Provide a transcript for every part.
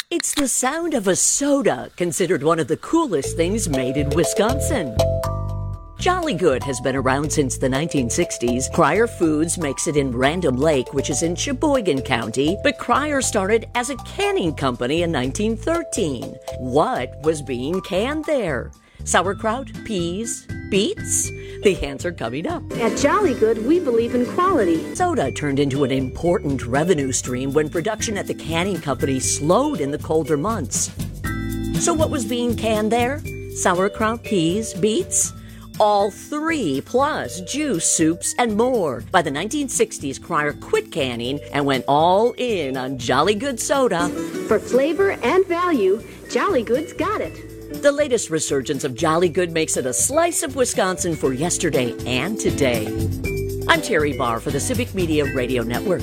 It's the sound of a soda, considered one of the coolest things made in Wisconsin. Jolly Good has been around since the 1960s. Cryer Foods makes it in Random Lake, which is in Sheboygan County, but Cryer started as a canning company in 1913. What was being canned there? Sauerkraut, peas, beets? The answer coming up. At Jolly Good, we believe in quality. Soda turned into an important revenue stream when production at the canning company slowed in the colder months. So what was being canned there? Sauerkraut, peas, beets? All three, plus juice, soups, and more. By the 1960s, Cryer quit canning and went all in on Jolly Good soda. For flavor and value, Jolly Good's got it. The latest resurgence of Jolly Good makes it a slice of Wisconsin for yesterday and today. I'm Terry Barr for the Civic Media Radio Network.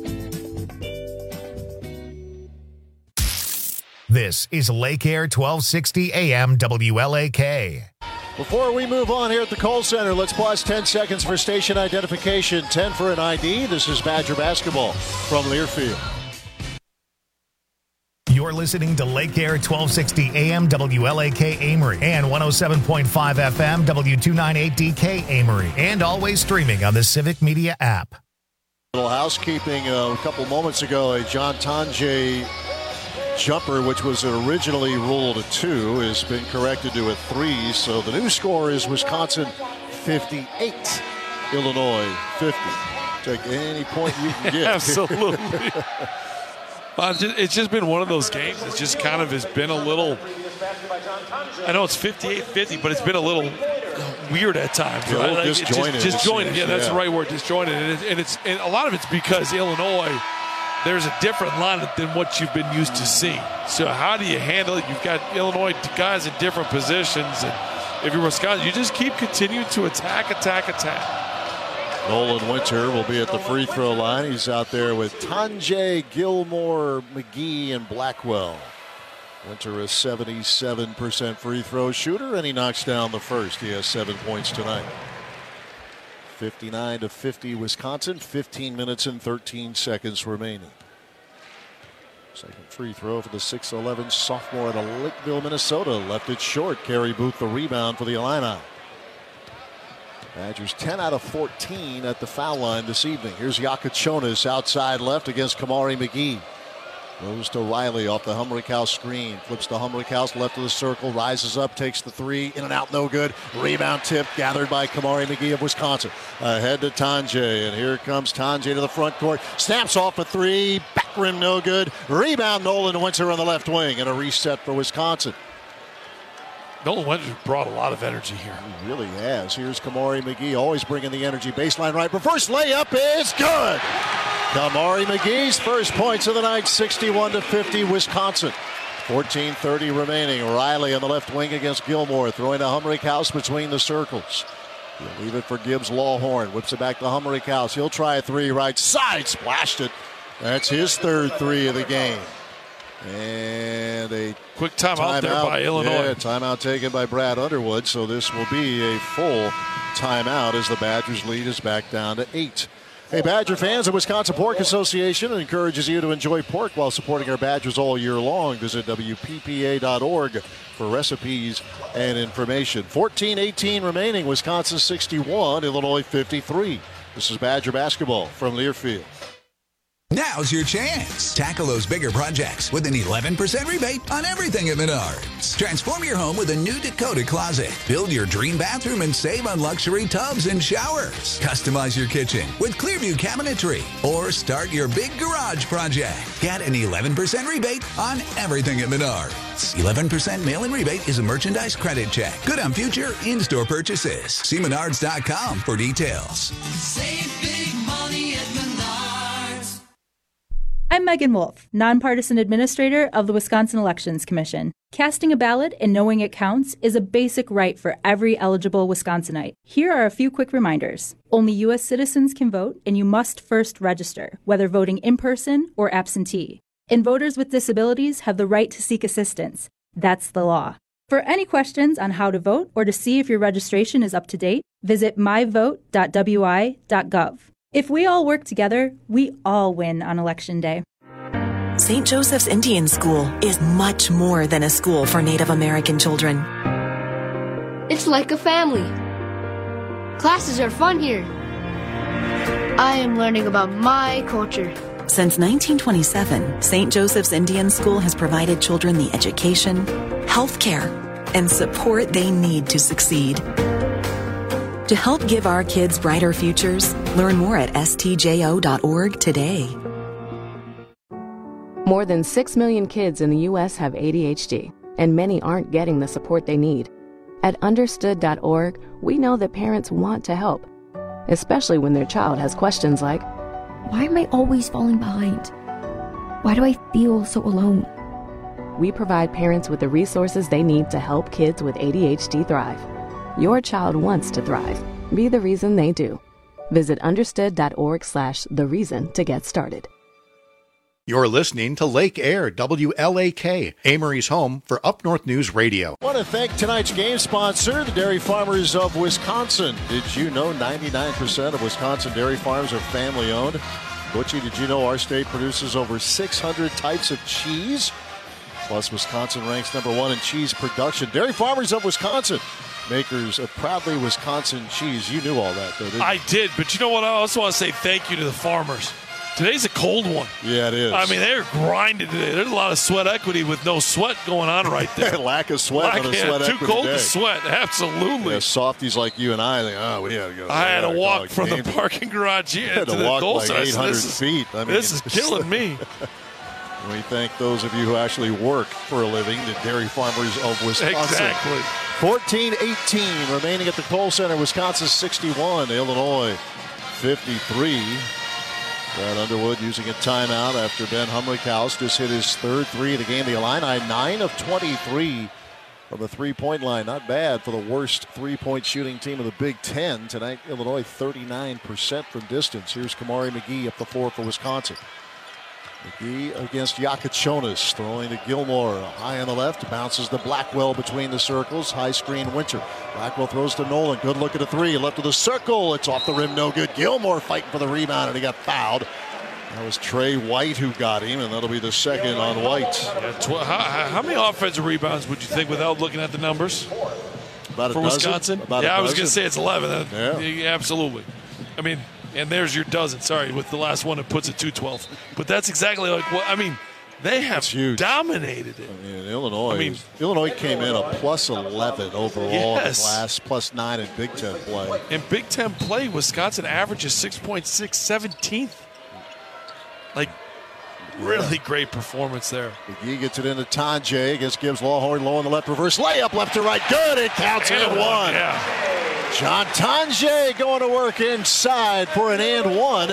This is Lake Air 1260 AM WLAK. Before we move on here at the Kohl Center, let's pause 10 seconds for station identification, 10 for an ID. This is Badger basketball from Learfield. You're listening to Lake Air 1260 AM WLAK Amory and 107.5 FM W298DK Amory, and always streaming on the Civic Media app. Little housekeeping a couple moments ago, a John Tonje jumper, which was originally ruled a 2, has been corrected to a 3. So the new score is Wisconsin 58, Illinois 50. Take any point you can get. Absolutely. It's just been one of those games. It's just kind of has been a little, I know it's 58-50, but it's been a little weird at times. Right? Like disjointed. Disjointed. Yeah, that's the right word, disjointed. And a lot of it's because Illinois, there's a different lineup than what you've been used to seeing. So how do you handle it? You've got Illinois guys in different positions. And if you're Wisconsin, you just keep continuing to attack. Nolan Winter will be at the free throw line. He's out there with Tonje, Gilmore, McGee, and Blackwell. Winter a 77% free throw shooter, and he knocks down the first. He has 7 points tonight. 59-50 Wisconsin, 15 minutes and 13 seconds remaining. Second free throw for the 6'11 sophomore out of Lakeville, Minnesota. Left it short. Carey Booth the rebound for the Illini. Badgers 10 out of 14 at the foul line this evening. Here's Yakachonis outside left against Kamari McGee. Goes to Riley off the Humrick House screen. Flips to Humrick House left of the circle. Rises up, takes the 3. In and out, no good. Rebound tip gathered by Kamari McGee of Wisconsin. Ahead to Tonje. And here comes Tonje to the front court. Snaps off a 3. Back rim, no good. Rebound, Nolan Winter on the left wing. And a reset for Wisconsin. Nolan Winter brought a lot of energy here. He really has. Here's Kamari McGee, always bringing the energy. Baseline right. Reverse layup is good. Kamari McGee's first points of the night, 61-50 Wisconsin. 14:30 remaining. Riley on the left wing against Gilmore, throwing to Humrick House between the circles. He'll leave it for Gibbs Lawhorn. Whips it back to Humrick House. He'll try a 3 right side. Splashed it. That's his third 3 of the game. And a quick timeout there by Illinois. Yeah, timeout taken by Brad Underwood. So this will be a full timeout as the Badgers lead is back down to 8. Hey, Badger fans, the Wisconsin Pork Association encourages you to enjoy pork while supporting our Badgers all year long. Visit WPPA.org for recipes and information. 14:18 remaining. Wisconsin 61, Illinois 53. This is Badger basketball from Learfield. Now's your chance. Tackle those bigger projects with an 11% rebate on everything at Menards. Transform your home with a new Dakota closet. Build your dream bathroom and save on luxury tubs and showers. Customize your kitchen with Clearview cabinetry. Or start your big garage project. Get an 11% rebate on everything at Menards. 11% mail-in rebate is a merchandise credit check. Good on future in-store purchases. See Menards.com for details. Save big money at Menards. I'm Megan Wolf, nonpartisan administrator of the Wisconsin Elections Commission. Casting a ballot and knowing it counts is a basic right for every eligible Wisconsinite. Here are a few quick reminders. Only U.S. citizens can vote, and you must first register, whether voting in person or absentee. And voters with disabilities have the right to seek assistance. That's the law. For any questions on how to vote or to see if your registration is up to date, visit myvote.wi.gov. If we all work together, we all win on Election Day. St. Joseph's Indian School is much more than a school for Native American children. It's like a family. Classes are fun here. I am learning about my culture. Since 1927, St. Joseph's Indian School has provided children the education, health care, and support they need to succeed. To help give our kids brighter futures, learn more at stjo.org today. More than 6 million kids in the U.S. have ADHD, and many aren't getting the support they need. At understood.org, we know that parents want to help, especially when their child has questions like, why am I always falling behind? Why do I feel so alone? We provide parents with the resources they need to help kids with ADHD thrive. Your child wants to thrive. Be the reason they do. Visit understood.org/the reason to get started. You're listening to Lake Air, WLAK, Amory's home for Up North News Radio. I want to thank tonight's game sponsor, the Dairy Farmers of Wisconsin. Did you know 99% of Wisconsin dairy farms are family-owned? Butchie, did you know our state produces over 600 types of cheese? Plus, Wisconsin ranks #1 in cheese production. Dairy Farmers of Wisconsin, makers of proudly Wisconsin cheese. You knew all that, though, didn't you? I did, but you know what? I also want to say thank you to the farmers. Today's a cold one. Yeah, it is. I mean, they're grinding today. There's a lot of sweat equity with no sweat going on right there. Lack of sweat on the sweat too equity cold day. to sweat. Absolutely. Yeah, softies like you and I think, we had to go. I had to walk from the parking garage here to the goal like side. 800 feet. I mean, this is killing me. We thank those of you who actually work for a living, the Dairy Farmers of Wisconsin. Exactly. 14-18 remaining at the Kohl Center. Wisconsin 61, Illinois 53. Brad Underwood using a timeout after Ben Humrichhaus just hit his third three of the game. The Illini 9 of 23 from the three-point line. Not bad for the worst three-point shooting team of the Big Ten. Tonight, Illinois 39% from distance. Here's Kamari McGee up the floor for Wisconsin. McGee against Yakachonis, throwing to Gilmore. High on the left, bounces to Blackwell between the circles. High screen Winter. Blackwell throws to Nolan. Good look at a three. Left of the circle. It's off the rim, no good. Gilmore fighting for the rebound, and he got fouled. That was Trey White who got him, and that'll be the second on White. Yeah, how many offensive rebounds would you think without looking at the numbers? About a for dozen? Wisconsin? I was going to say it's 11. Yeah, absolutely. I mean, and there's your dozen. Sorry, with the last one, it puts it 2-12. But that's exactly like what I mean. They have dominated it. I mean, Illinois came in a plus 11 overall in the class, plus 9 in Big Ten play. In Big Ten play, Wisconsin averages 6.6, 17th. Like, really great performance there. McGee gets it into Tanjay against Gibbs Lawhorn, low on the left, reverse layup, left to right, good. It counts and one. Yeah. John Tanjay going to work inside for an and one.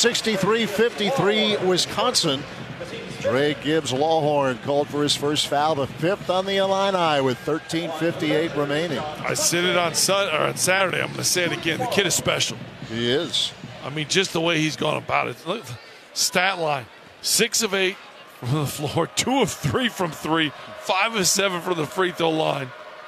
63-53 Wisconsin. Dre Gibbs Lawhorn called for his first foul, the fifth on the Illini with 13:58 remaining. I said it on Saturday. I'm going to say it again. The kid is special. He is. I mean, just the way he's gone about it. Look, stat line: 6 of 8 from the floor, 2 of 3 from 3, 5 of 7 from the free throw line.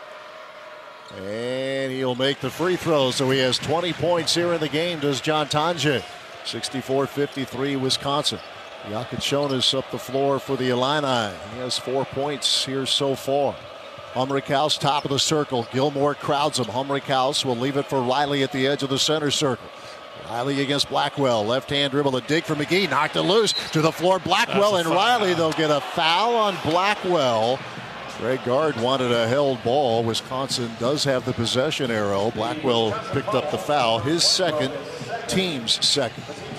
And he'll make the free throw, so he has 20 points here in the game, does John Tanjay. 64-53 Wisconsin. Yakachonis up the floor for the Illini. He has 4 points here so far. Humrichhaus top of the circle. Gilmore crowds him. Humrichhaus will leave it for Riley at the edge of the center circle. Riley against Blackwell. Left-hand dribble, a dig for McGee. Knocked it loose to the floor. Blackwell and Riley, they'll get a foul on Blackwell. Greg Gard wanted a held ball. Wisconsin does have the possession arrow. Blackwell picked up the foul. His second, team's second.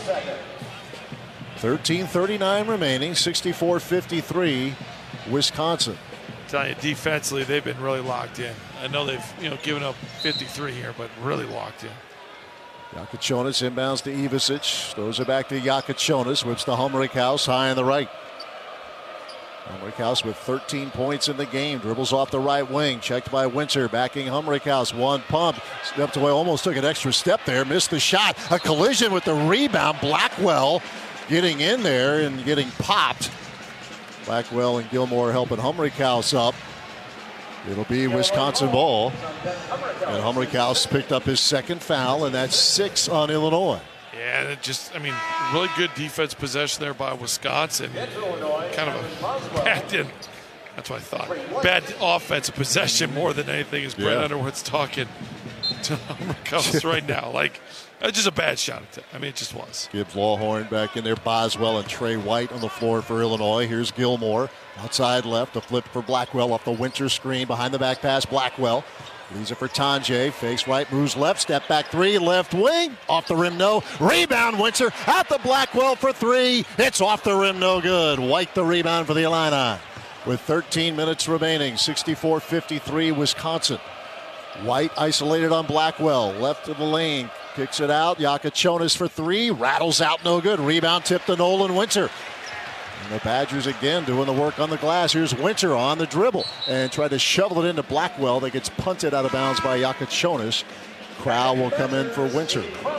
13:39 remaining, 64-53 Wisconsin. I'm telling you, defensively, they've been really locked in. I know they've given up 53 here, but really locked in. Yakachonis inbounds to Ivicic. Throws it back to Yakachonis. Whips to Humrichhaus high on the right. Humrichhaus with 13 points in the game. Dribbles off the right wing. Checked by Winter. Backing Humrichhaus. One pump. Stepped away. Almost took an extra step there. Missed the shot. A collision with the rebound. Blackwell getting in there and getting popped. Blackwell and Gilmore helping Humrichhaus up. It'll be Wisconsin ball. And Humrichhaus picked up his second foul, and that's 6 on Illinois. Yeah, really good defense possession there by Wisconsin. kind of a bad, that's what I thought. Bad offensive possession more than anything, as Brent Underwood's talking to Cubs right now. Like, it's just a bad shot. I mean, it just was. Gibbs Lawhorn back in there. Boswell and Trey White on the floor for Illinois. Here's Gilmore. Outside left, a flip for Blackwell off the Winter screen. Behind the back pass, Blackwell. Leaves it for Tanjay. Fakes right, moves left. Step back three, left wing. Off the rim, no. Rebound, Winter. Out to Blackwell for three. It's off the rim, no good. White the rebound for the Illini. With 13 minutes remaining, 64-53 Wisconsin. White isolated on Blackwell. Left of the lane. Kicks it out. Yakachonis for three. Rattles out, no good. Rebound tip to Nolan Winter. And the Badgers again doing the work on the glass. Here's Winter on the dribble and tried to shovel it into Blackwell. That gets punted out of bounds by Yakachonis. Crowell will come in for Winter.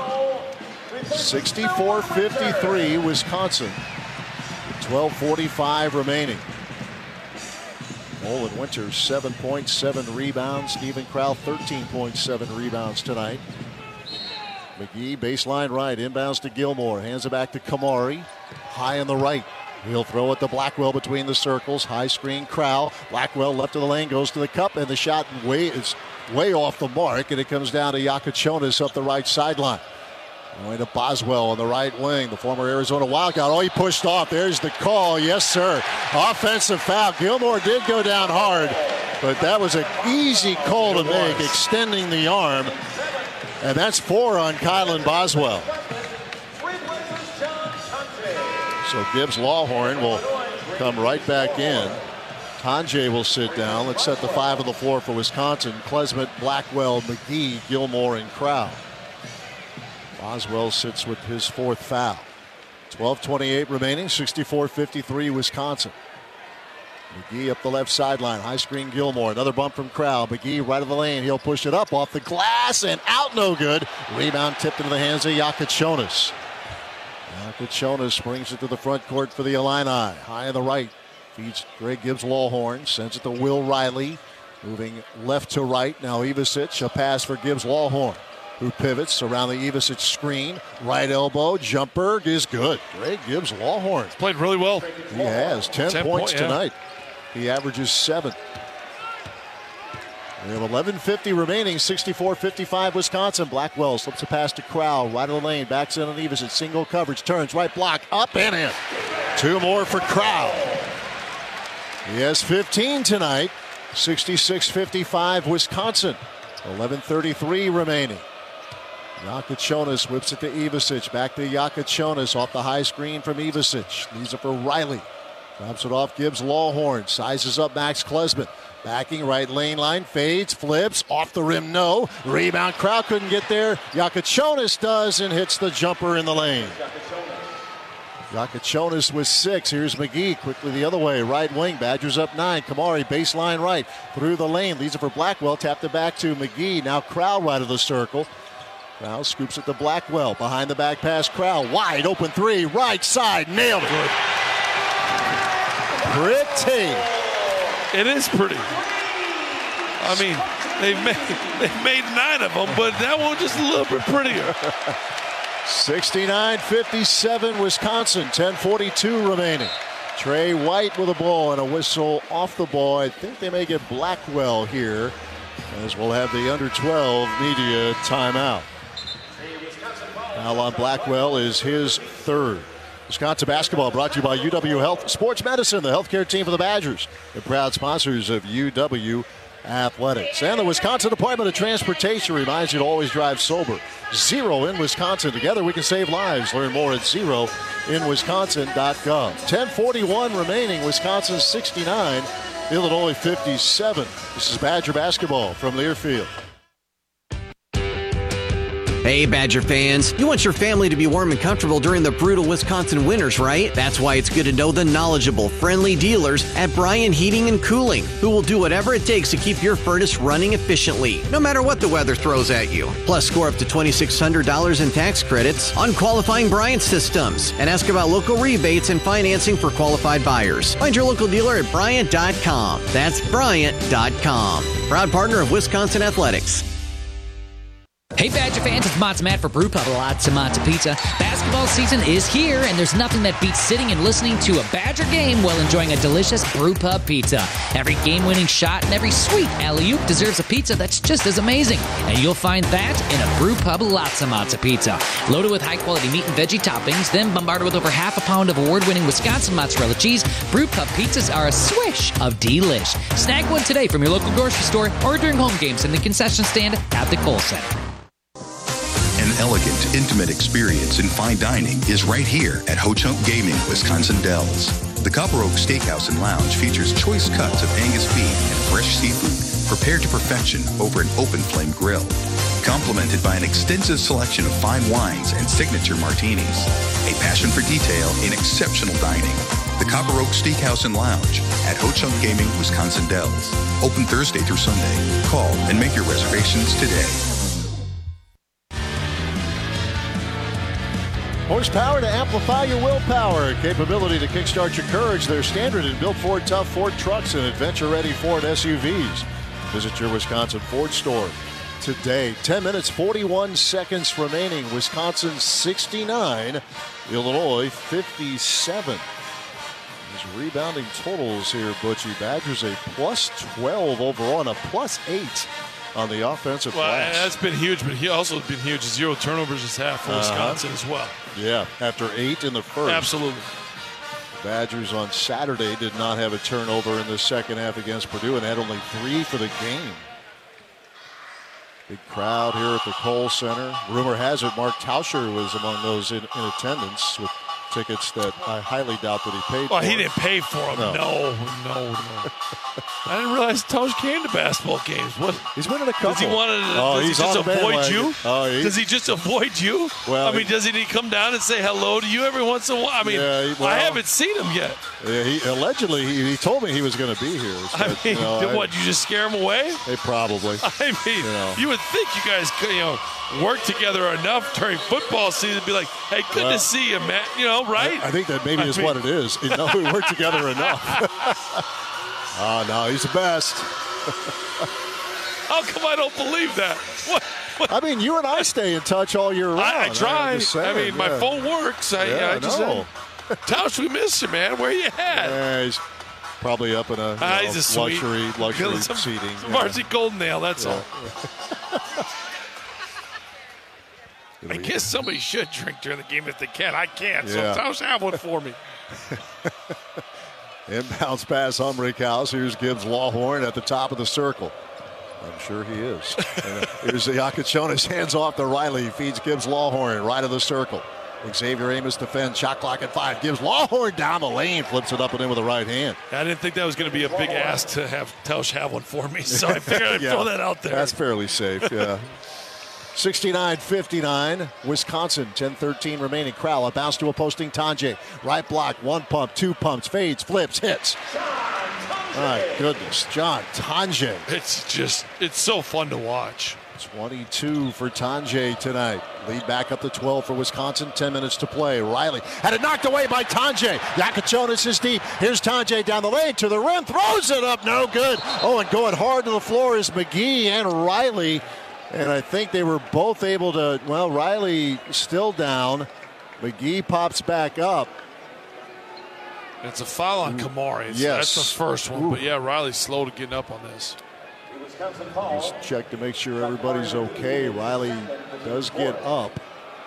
64-53 Wisconsin. 12:45 remaining. Nolan Winter 7.7 rebounds. Stephen Crowell 13.7 rebounds tonight. McGee baseline right, inbounds to Gilmore, hands it back to Kamari, high on the right. He'll throw it to Blackwell between the circles. High screen, Crowell. Blackwell left of the lane, goes to the cup, and the shot is way off the mark, and it comes down to Yakachonis up the right sideline. Going to Boswell on the right wing, the former Arizona Wildcat. Oh, he pushed off. There's the call. Yes, sir. Offensive foul. Gilmore did go down hard, but that was an easy call to make, extending the arm. And that's 4 on Kylan Boswell. So Gibbs Lawhorn will come right back in. Tanjay will sit down. Let's set the 5 on the floor for Wisconsin. Klesmit, Blackwell, McGee, Gilmore, and Crowell. Boswell sits with his 4th foul. 12:28 remaining, 64-53 Wisconsin. McGee up the left sideline. High screen Gilmore. Another bump from Crowell. McGee right of the lane. He'll push it up off the glass and out, no good. Rebound tipped into the hands of Yakachonis. Yakachonis brings it to the front court for the Illini. High on the right. Feeds Greg Gibbs Lawhorn. Sends it to Will Riley. Moving left to right. Now Ivisic. A pass for Gibbs Lawhorn, who pivots around the Ivisic screen. Right elbow. Jumper is good. Greg Gibbs Lawhorn. He's played really well. He has. 10 points tonight. He averages 7. We have 11:50 remaining, 64-55 Wisconsin. Blackwell slips a pass to Crowell, right of the lane, backs in on Ivisic, single coverage, turns, right block, up and in. 2 more for Crowell. He has 15 tonight, 66-55 Wisconsin. 11:33 remaining. Yakachonis whips it to Ivisic, back to Yakachonis off the high screen from Ivisic. Leaves it for Riley. Drops it off Gibbs Lawhorn. Sizes up Max Klesmit. Backing right lane line. Fades. Flips. Off the rim. No. Rebound. Crowell couldn't get there. Yakachonis does and hits the jumper in the lane. Yakachonis with 6. Here's McGee quickly the other way. Right wing. Badgers up 9. Kamari baseline right. Through the lane. Leaves it for Blackwell. Tapped it back to McGee. Now Crowell right of the circle. Crowell scoops it to Blackwell. Behind the back pass. Crowell wide open 3. Right side. Nailed it. Pretty. It is pretty. I mean, they've made 9 of them, but that one just a little bit prettier. 69-57 Wisconsin. 10:42 remaining. Trey White with a ball and a whistle off the ball. I think they may get Blackwell here, as we'll have the under-12 media timeout. Foul on Blackwell is his 3rd. Wisconsin basketball brought to you by UW Health Sports Medicine, the healthcare team for the Badgers, the proud sponsors of UW Athletics. And the Wisconsin Department of Transportation reminds you to always drive sober. Zero in Wisconsin. Together we can save lives. Learn more at zeroinwisconsin.gov. 10:41 remaining. Wisconsin 69, Illinois 57. This is Badger basketball from Learfield. Hey, Badger fans, you want your family to be warm and comfortable during the brutal Wisconsin winters, right? That's why it's good to know the knowledgeable, friendly dealers at Bryan Heating and Cooling, who will do whatever it takes to keep your furnace running efficiently, no matter what the weather throws at you. Plus, score up to $2,600 in tax credits on qualifying Bryant systems, and ask about local rebates and financing for qualified buyers. Find your local dealer at Bryant.com. That's Bryant.com. Proud partner of Wisconsin Athletics. Hey Badger fans, it's Mott's Matt for Brew Pub Lots of Mott's Pizza. Basketball season is here, and there's nothing that beats sitting and listening to a Badger game while enjoying a delicious Brew Pub pizza. Every game-winning shot and every sweet alley-oop deserves a pizza that's just as amazing, and you'll find that in a Brew Pub Lots of Mott's Pizza. Loaded with high-quality meat and veggie toppings, then bombarded with over half a pound of award-winning Wisconsin mozzarella cheese, Brew Pub pizzas are a swish of delish. Snag one today from your local grocery store or during home games in the concession stand at the Kohl Center. An elegant, intimate experience in fine dining is right here at Ho Chunk Gaming, Wisconsin Dells. The Copper Oak Steakhouse and Lounge features choice cuts of Angus beef and fresh seafood prepared to perfection over an open flame grill, complemented by an extensive selection of fine wines and signature martinis. A passion for detail in exceptional dining. The Copper Oak Steakhouse and Lounge at Ho Chunk Gaming, Wisconsin Dells. Open Thursday through Sunday. Call and make your reservations today. Horsepower to amplify your willpower. Capability to kickstart your courage. They're standard in built Ford tough Ford trucks and adventure-ready Ford SUVs. Visit your Wisconsin Ford store today. 10 minutes, 41 seconds remaining. Wisconsin 69, Illinois 57. These rebounding totals here, Butchie. Badgers a plus 12 overall and a plus 8 on the offensive glass. That's been huge, but he also been huge. 0 turnovers this half for Wisconsin as well. Yeah, after 8 in the first. Absolutely. The Badgers on Saturday did not have a turnover in the second half against Purdue and had only 3 for the game. Big crowd here at the Kohl Center. Rumor has it Mark Tauscher was among those in attendance with tickets that I highly doubt that he paid for. Well, he didn't pay for them. No. I didn't realize Tosh came to basketball games. What? He's been in a couple. Does he want to? Does he just avoid you? Does he just avoid you? Well, I mean, does he come down and say hello to you every once in a while? I mean, I haven't seen him yet. Yeah, he told me he was going to be here. So, I mean, what? You just scare him away? Probably. I mean, you would think you guys could, work together enough during football season to be like, hey, good to see you, Matt. Right? I think that maybe is what it is. We work together enough. Oh, no, he's the best. How come I don't believe that? What? I mean, you and I stay in touch all year round. I try. My phone works. I just know. Tausch, we miss you, man. Where you at? Yeah, he's probably up in a luxury seating. Marcy Goldnail, that's all. I guess somebody should drink during the game if they can. I can't, so Tausch, have one for me. Inbounds pass, Humrick House. Here's Gibbs Lawhorn at the top of the circle. I'm sure he is. Here's the Yakachonis, hands off to Riley. He feeds Gibbs Lawhorn right of the circle. Xavier Amos defends, shot clock at 5. Gives Lawhorn down the lane, flips it up and in with the right hand. I didn't think that was going to be a big ask to have Tausch have one for me, so I figured I'd throw that out there. That's fairly safe, yeah. 69-59, Wisconsin, 10-13 remaining. Crowell, a bounce to a posting Tonje. Right block, 1 pump, 2 pumps, fades, flips, hits. My goodness, John Tonje. It's so fun to watch. 22 for Tonje tonight. Lead back up to 12 for Wisconsin, 10 minutes to play. Riley had it knocked away by Tonje. Yakachonis is deep. Here's Tonje down the lane to the rim, throws it up, no good. Oh, and going hard to the floor is McGee and Riley. And I think they were both able to, Riley still down. McGee pops back up. It's a foul on Kamari. Yes. That's the first one. But, Riley's slow to getting up on this. Just check to make sure everybody's okay. Riley does get up.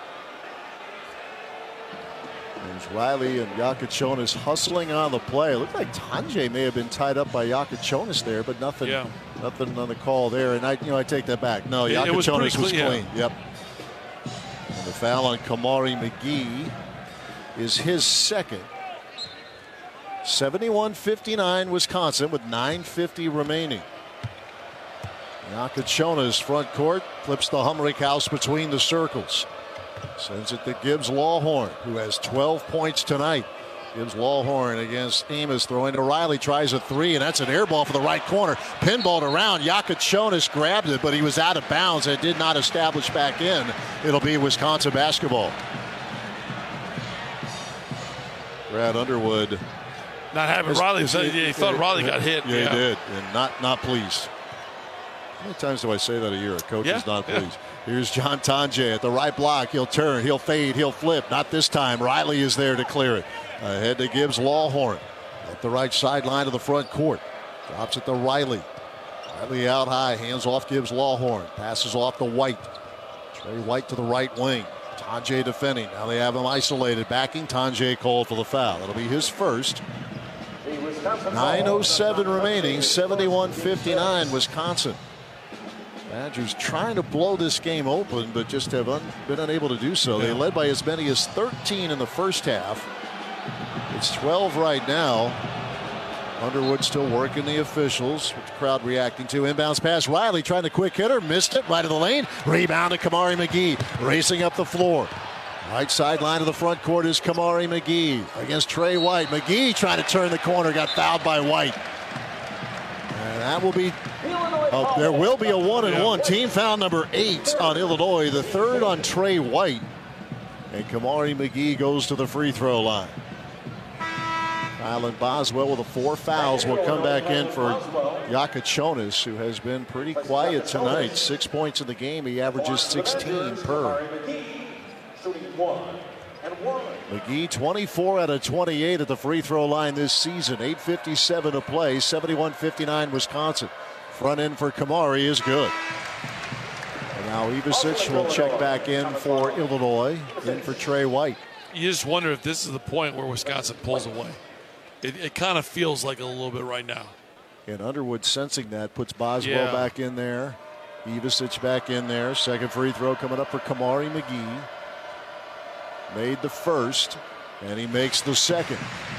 There's Riley and Yakachonis hustling on the play. It looked like Tonje may have been tied up by Yakachonis there, but nothing on the call there. And I take that back. No, Yakachonis was clean. Yep. And the foul on Kamari McGee is his second. 71-59 Wisconsin with 9:50 remaining. Yakachonis front court, flips the Humrick House between the circles. Sends it to Gibbs Lawhorn, who has 12 points tonight. Gibbs Lawhorn against Amos, throwing to Riley, tries a 3, and that's an air ball for the right corner. Pinballed around, Yakachonis grabbed it, but he was out of bounds and did not establish back in. It'll be Wisconsin basketball. Brad Underwood. Not having Riley, he thought Riley got hit. Yeah, he did, and not pleased. How many times do I say that a year? A coach is not pleased. Here's John Tonje at the right block. He'll turn, he'll fade, he'll flip. Not this time. Riley is there to clear it. Ahead to Gibbs Lawhorn at the right sideline of the front court. Drops it to Riley. Riley out high, hands off Gibbs Lawhorn. Passes off to White. Trey White to the right wing. Tonje defending. Now they have him isolated. Backing. Tonje called for the foul. It'll be his first. 9:07 remaining. 71-59 Wisconsin. Badgers trying to blow this game open, but just have been unable to do so. They led by as many as 13 in the first half. It's 12 right now. Underwood still working the officials. With the crowd reacting to. Inbounds pass. Riley trying to quick hitter. Missed it. Right of the lane. Rebound to Kamari McGee. Racing up the floor. Right sideline of the front court is Kamari McGee against Trey White. McGee trying to turn the corner. Got fouled by White. And that will be... there will be a 1-and-1. Team foul number 8 on Illinois. The third on Trey White. And Kamari McGee goes to the free throw line. Kylan Boswell with the 4 fouls will come back in for Yakachonis, who has been pretty quiet tonight. 6 points in the game. He averages 16 per. McGee 24 out of 28 at the free throw line this season. 8:57 to play. 71-59 Wisconsin. Front end for Kamari is good. And now Ivisic will check back in for Illinois. In for Trey White. You just wonder if this is the point where Wisconsin pulls away. It kind of feels like a little bit right now. And Underwood sensing that puts Boswell back in there. Ivisic back in there. Second free throw coming up for Kamari McGee. Made the first, and he makes the second.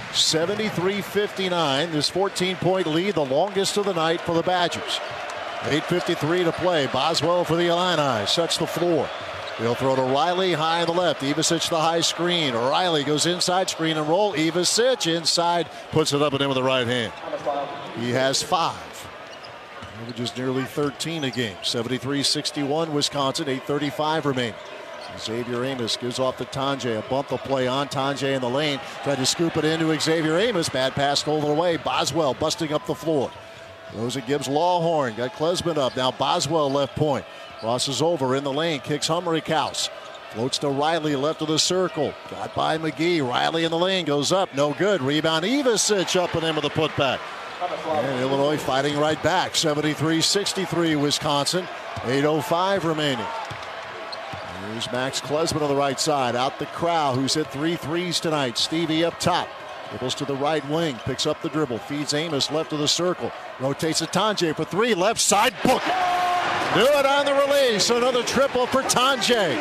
73-59. This 14-point lead, the longest of the night for the Badgers. 8:53 to play. Boswell for the Illini. Sets the floor. He'll throw to Riley high on the left. Ivisic the high screen. Riley goes inside, screen and roll. Ivisic inside, puts it up and in with the right hand. He has 5. Averages nearly 13 a game. 73-61 Wisconsin. 8:35 remaining. Xavier Amos gives off to Tonje. A bump the play on Tonje in the lane. Tried to scoop it into Xavier Amos. Bad pass stolen away. Boswell busting up the floor. Rosa Gibbs Lawhorn. Got Klesman up. Now Boswell left point. Crosses over in the lane. Kicks Humrichhaus. Floats to Riley left of the circle. Got by McGee. Riley in the lane. Goes up. No good. Rebound. Ivisic up and in with the putback. And Illinois fighting right back. 73-63 Wisconsin. 8:05 remaining. Here's Max Klesman on the right side. Out the Crow, who's hit 3 threes tonight. Stevie up top. Dribbles to the right wing. Picks up the dribble. Feeds Amos left of the circle. Rotates to Tonje for 3. Left side. Book it. Do it on the release. Another triple for Tonje.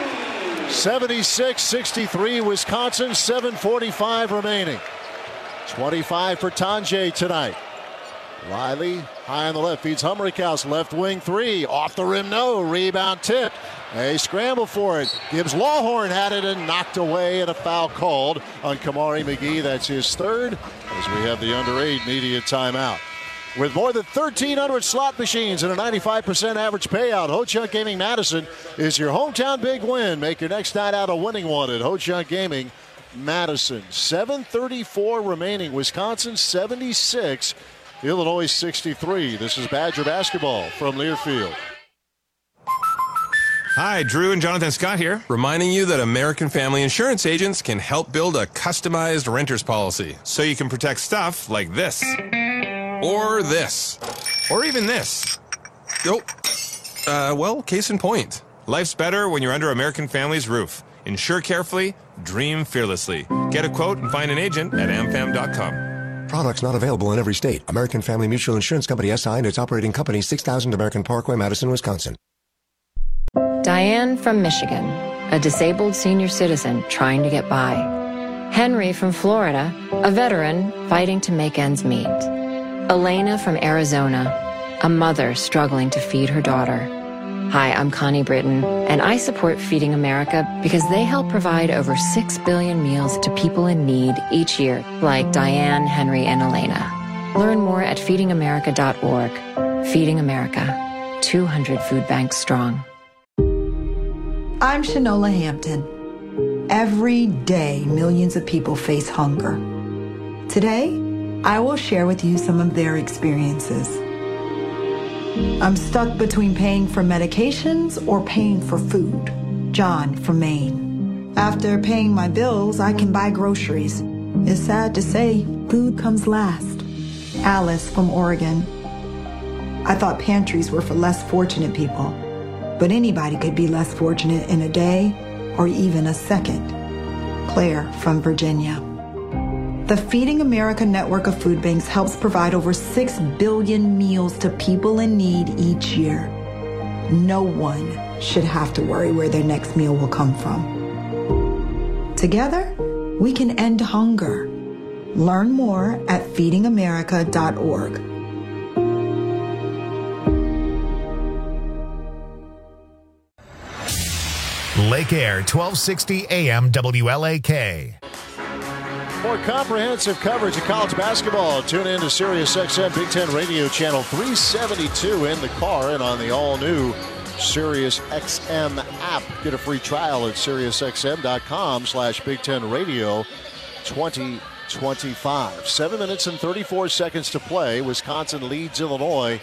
76-63 Wisconsin. 7:45 remaining. 25 for Tonje tonight. Riley high on the left. Feeds Humrichhaus. Left wing 3. Off the rim. No. Rebound tip. A scramble for it. Gibbs Lawhorn had it and knocked away, and a foul called on Kamari McGee. That's his third as we have the under 8 media timeout. With more than 1,300 slot machines and a 95% average payout, Ho-Chunk Gaming Madison is your hometown big win. Make your next night out a winning one at Ho-Chunk Gaming Madison. 7:34 remaining. Wisconsin 76, Illinois 63. This is Badger basketball from Learfield. Hi, Drew and Jonathan Scott here, reminding you that American Family Insurance agents can help build a customized renter's policy so you can protect stuff like this, or this, or even this. Oh, well, case in point. Life's better when you're under American Family's roof. Insure carefully, dream fearlessly. Get a quote and find an agent at amfam.com. Products not available in every state. American Family Mutual Insurance Company SI and its operating company, 6000 American Parkway, Madison, Wisconsin. Diane from Michigan, a disabled senior citizen trying to get by. Henry from Florida, a veteran fighting to make ends meet. Elena from Arizona, a mother struggling to feed her daughter. Hi, I'm Connie Britton, and I support Feeding America because they help provide over 6 billion meals to people in need each year, like Diane, Henry, and Elena. Learn more at feedingamerica.org. Feeding America, 200 food banks strong. I'm Shanola Hampton. Every day, millions of people face hunger. Today, I will share with you some of their experiences. I'm stuck between paying for medications or paying for food. John from Maine. After paying my bills, I can buy groceries. It's sad to say, food comes last. Alice from Oregon. I thought pantries were for less fortunate people, but anybody could be less fortunate in a day or even a second. Claire from Virginia. The Feeding America network of food banks helps provide over 6 billion meals to people in need each year. No one should have to worry where their next meal will come from. Together, we can end hunger. Learn more at feedingamerica.org. Lake Air, 1260 AM WLAK. For comprehensive coverage of college basketball, tune in to Sirius XM Big Ten Radio Channel 372 in the car and on the all-new Sirius XM app. Get a free trial at SiriusXM.com/Big Ten Radio 2025. 7 minutes and 34 seconds to play. Wisconsin leads Illinois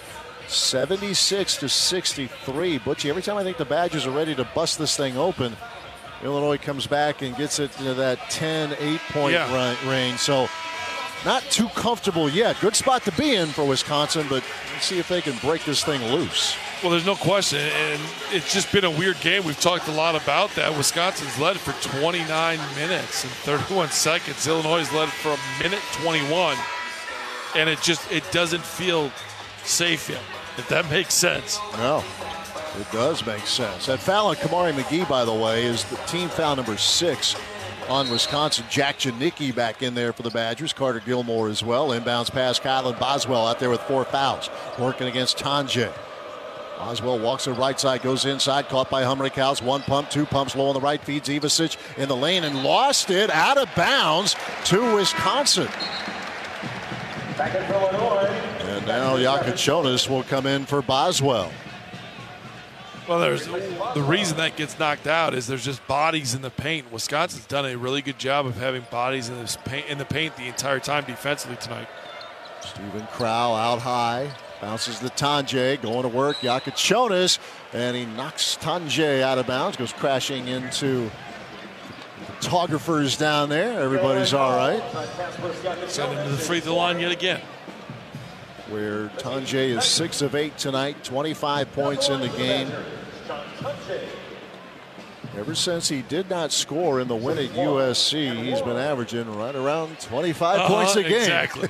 76-63. Butchie, every time I think the Badgers are ready to bust this thing open, Illinois comes back and gets it into that 10, 8-point range. So not too comfortable yet. Good spot to be in for Wisconsin, but let's see if they can break this thing loose. Well, there's no question, and it's just been a weird game. We've talked a lot about that. Wisconsin's led for 29 minutes and 31 seconds. Illinois has led for 1:21, and it doesn't feel safe yet, if that makes sense. No. It does make sense. That foul on Kamari McGee, by the way, is the team foul number 6 on Wisconsin. Jack Janicki back in there for the Badgers. Carter Gilmore as well. Inbounds pass, Kylan Boswell out there with 4 fouls. Working against Tonje. Boswell walks to the right side, goes inside, caught by Humrickhouse. 1 pump, 2 pumps low on the right, feeds Ivasic in the lane and lost it out of bounds to Wisconsin. Back in Illinois. And now Yakachonis will come in for Boswell. Well, the reason that gets knocked out is there's just bodies in the paint. Wisconsin's done a really good job of having bodies in the paint the entire time defensively tonight. Stephen Crow out high, bounces to Tonje, going to work. Yakachonis, and he knocks Tonje out of bounds, goes crashing into the photographers down there. Everybody's all right. Send him to the free throw line yet again. Where Tonje is 6 of 8 tonight, 25 points in the game. Ever since he did not score in the win at USC, he's been averaging right around 25 points a game. Exactly.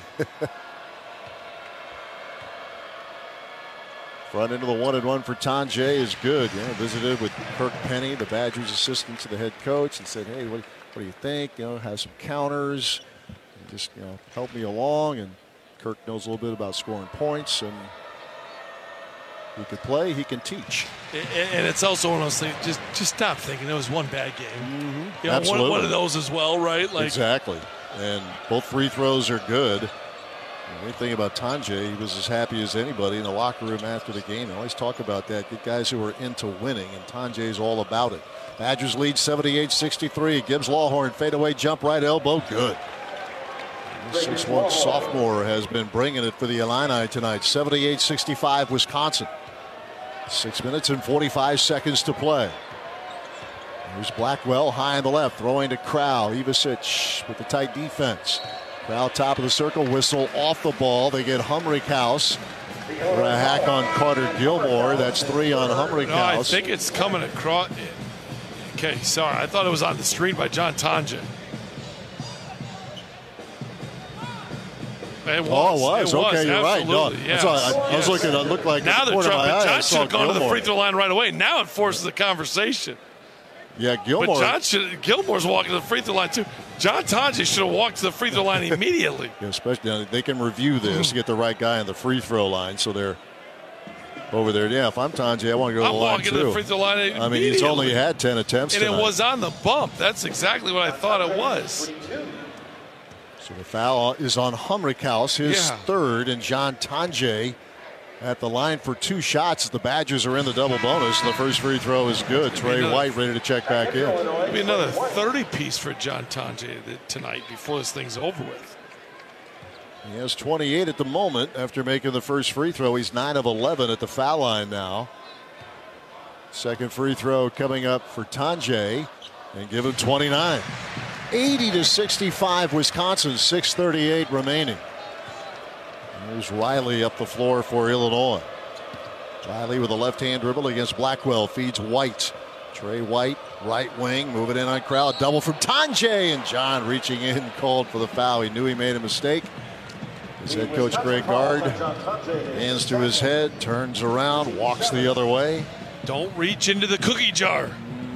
Front into the 1-and-1 for Tonje is good. Yeah, visited with Kirk Penny, the Badgers assistant to the head coach, and said, "Hey, what do you think? Have some counters, and just help me along." And Kirk knows a little bit about scoring points, and he can play, he can teach. And it's also one of those things, just stop thinking it was one bad game. Mm-hmm. Absolutely. One of those as well, right? Exactly. And both free throws are good. The great thing about Tonje, he was as happy as anybody in the locker room after the game. They always talk about that. Get guys who are into winning, and Tonje's all about it. Badgers lead 78-63. Gibbs Lawhorn fadeaway jump right elbow, good. 6'1" sophomore has been bringing it for the Illini tonight. 78-65 Wisconsin. 6 minutes and 45 seconds to play. Here's Blackwell high on the left, throwing to Crow. Ivasic with the tight defense. Crow top of the circle, whistle off the ball. They get Humrickhouse for a hack on Carter Gilmore. That's 3 on Humrickhouse. No, I think it's coming across. Okay, sorry. I thought it was on the screen by John Tonje. It was. Okay, you're right. No, yes. I was looking. It looked like now they're jumping. John should have gone to the free throw line right away. Now it forces the conversation. Yeah, Gilmore. But Gilmore's walking to the free throw line too. John Tonje should have walked to the free throw line immediately. Yeah, especially they can review this to get the right guy on the free throw line, so they're over there. Yeah, if I'm Tonje, I want to go to the line too. I'm walking to the free throw line immediately. I mean, he's only had 10 attempts and tonight. It was on the bump. That's exactly what I thought it was. So the foul is on Humrickhouse, his third, and John Tonje at the line for 2 shots. The Badgers are in the double bonus. The first free throw is good. Trey White ready to check back in. It'll be another 30 piece for John Tonje tonight before this thing's over with. He has 28 at the moment after making the first free throw. He's 9 of 11 at the foul line now. Second free throw coming up for Tonje, and give him 29. 80-65 Wisconsin, 6:38 remaining. There's Riley up the floor for Illinois. Riley with a left-hand dribble against Blackwell, feeds White. Trey White, right wing, moving in on Crowell. Double from Tonje, and John reaching in, called for the foul. He knew he made a mistake. His head coach Greg Gard, hands to his head, turns around, walks the other way. Don't reach into the cookie jar.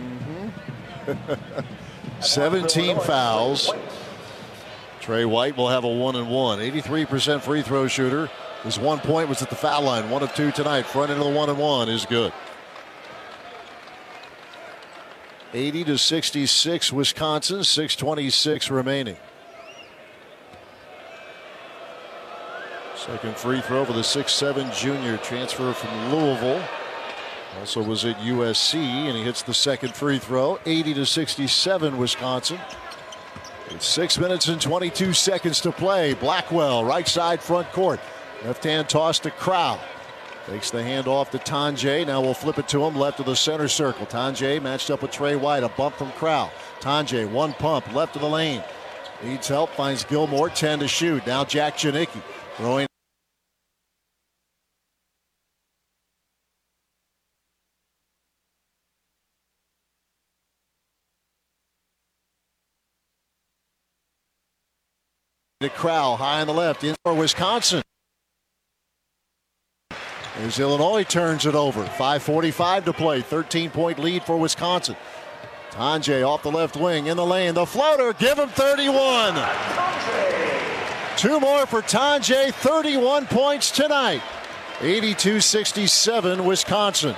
17 fouls. Trey White will have a 1-and-1. 83% free throw shooter. His 1 point was at the foul line. 1 of 2 tonight. Front end of the 1-and-1 is good. 80-66 Wisconsin. 6:26 remaining. Second free throw for the 6'7" junior, transfer from Louisville. Also was at USC, and he hits the second free throw. 80-67 Wisconsin. With 6 minutes and 22 seconds to play. Blackwell, right side front court. Left hand toss to Crowell. Takes the handoff to Tonje. Now we'll flip it to him left of the center circle. Tonje matched up with Trey White. A bump from Crowell. Tonje, one pump left of the lane. Needs help, finds Gilmore. 10 to shoot. Now Jack Janicki throwing. To Crowell, high on the left, in for Wisconsin. As Illinois turns it over. 5:45 to play. 13-point lead for Wisconsin. Tonje off the left wing, in the lane. The floater, give him 31. 2 more for Tonje. 31 points tonight. 82-67 Wisconsin.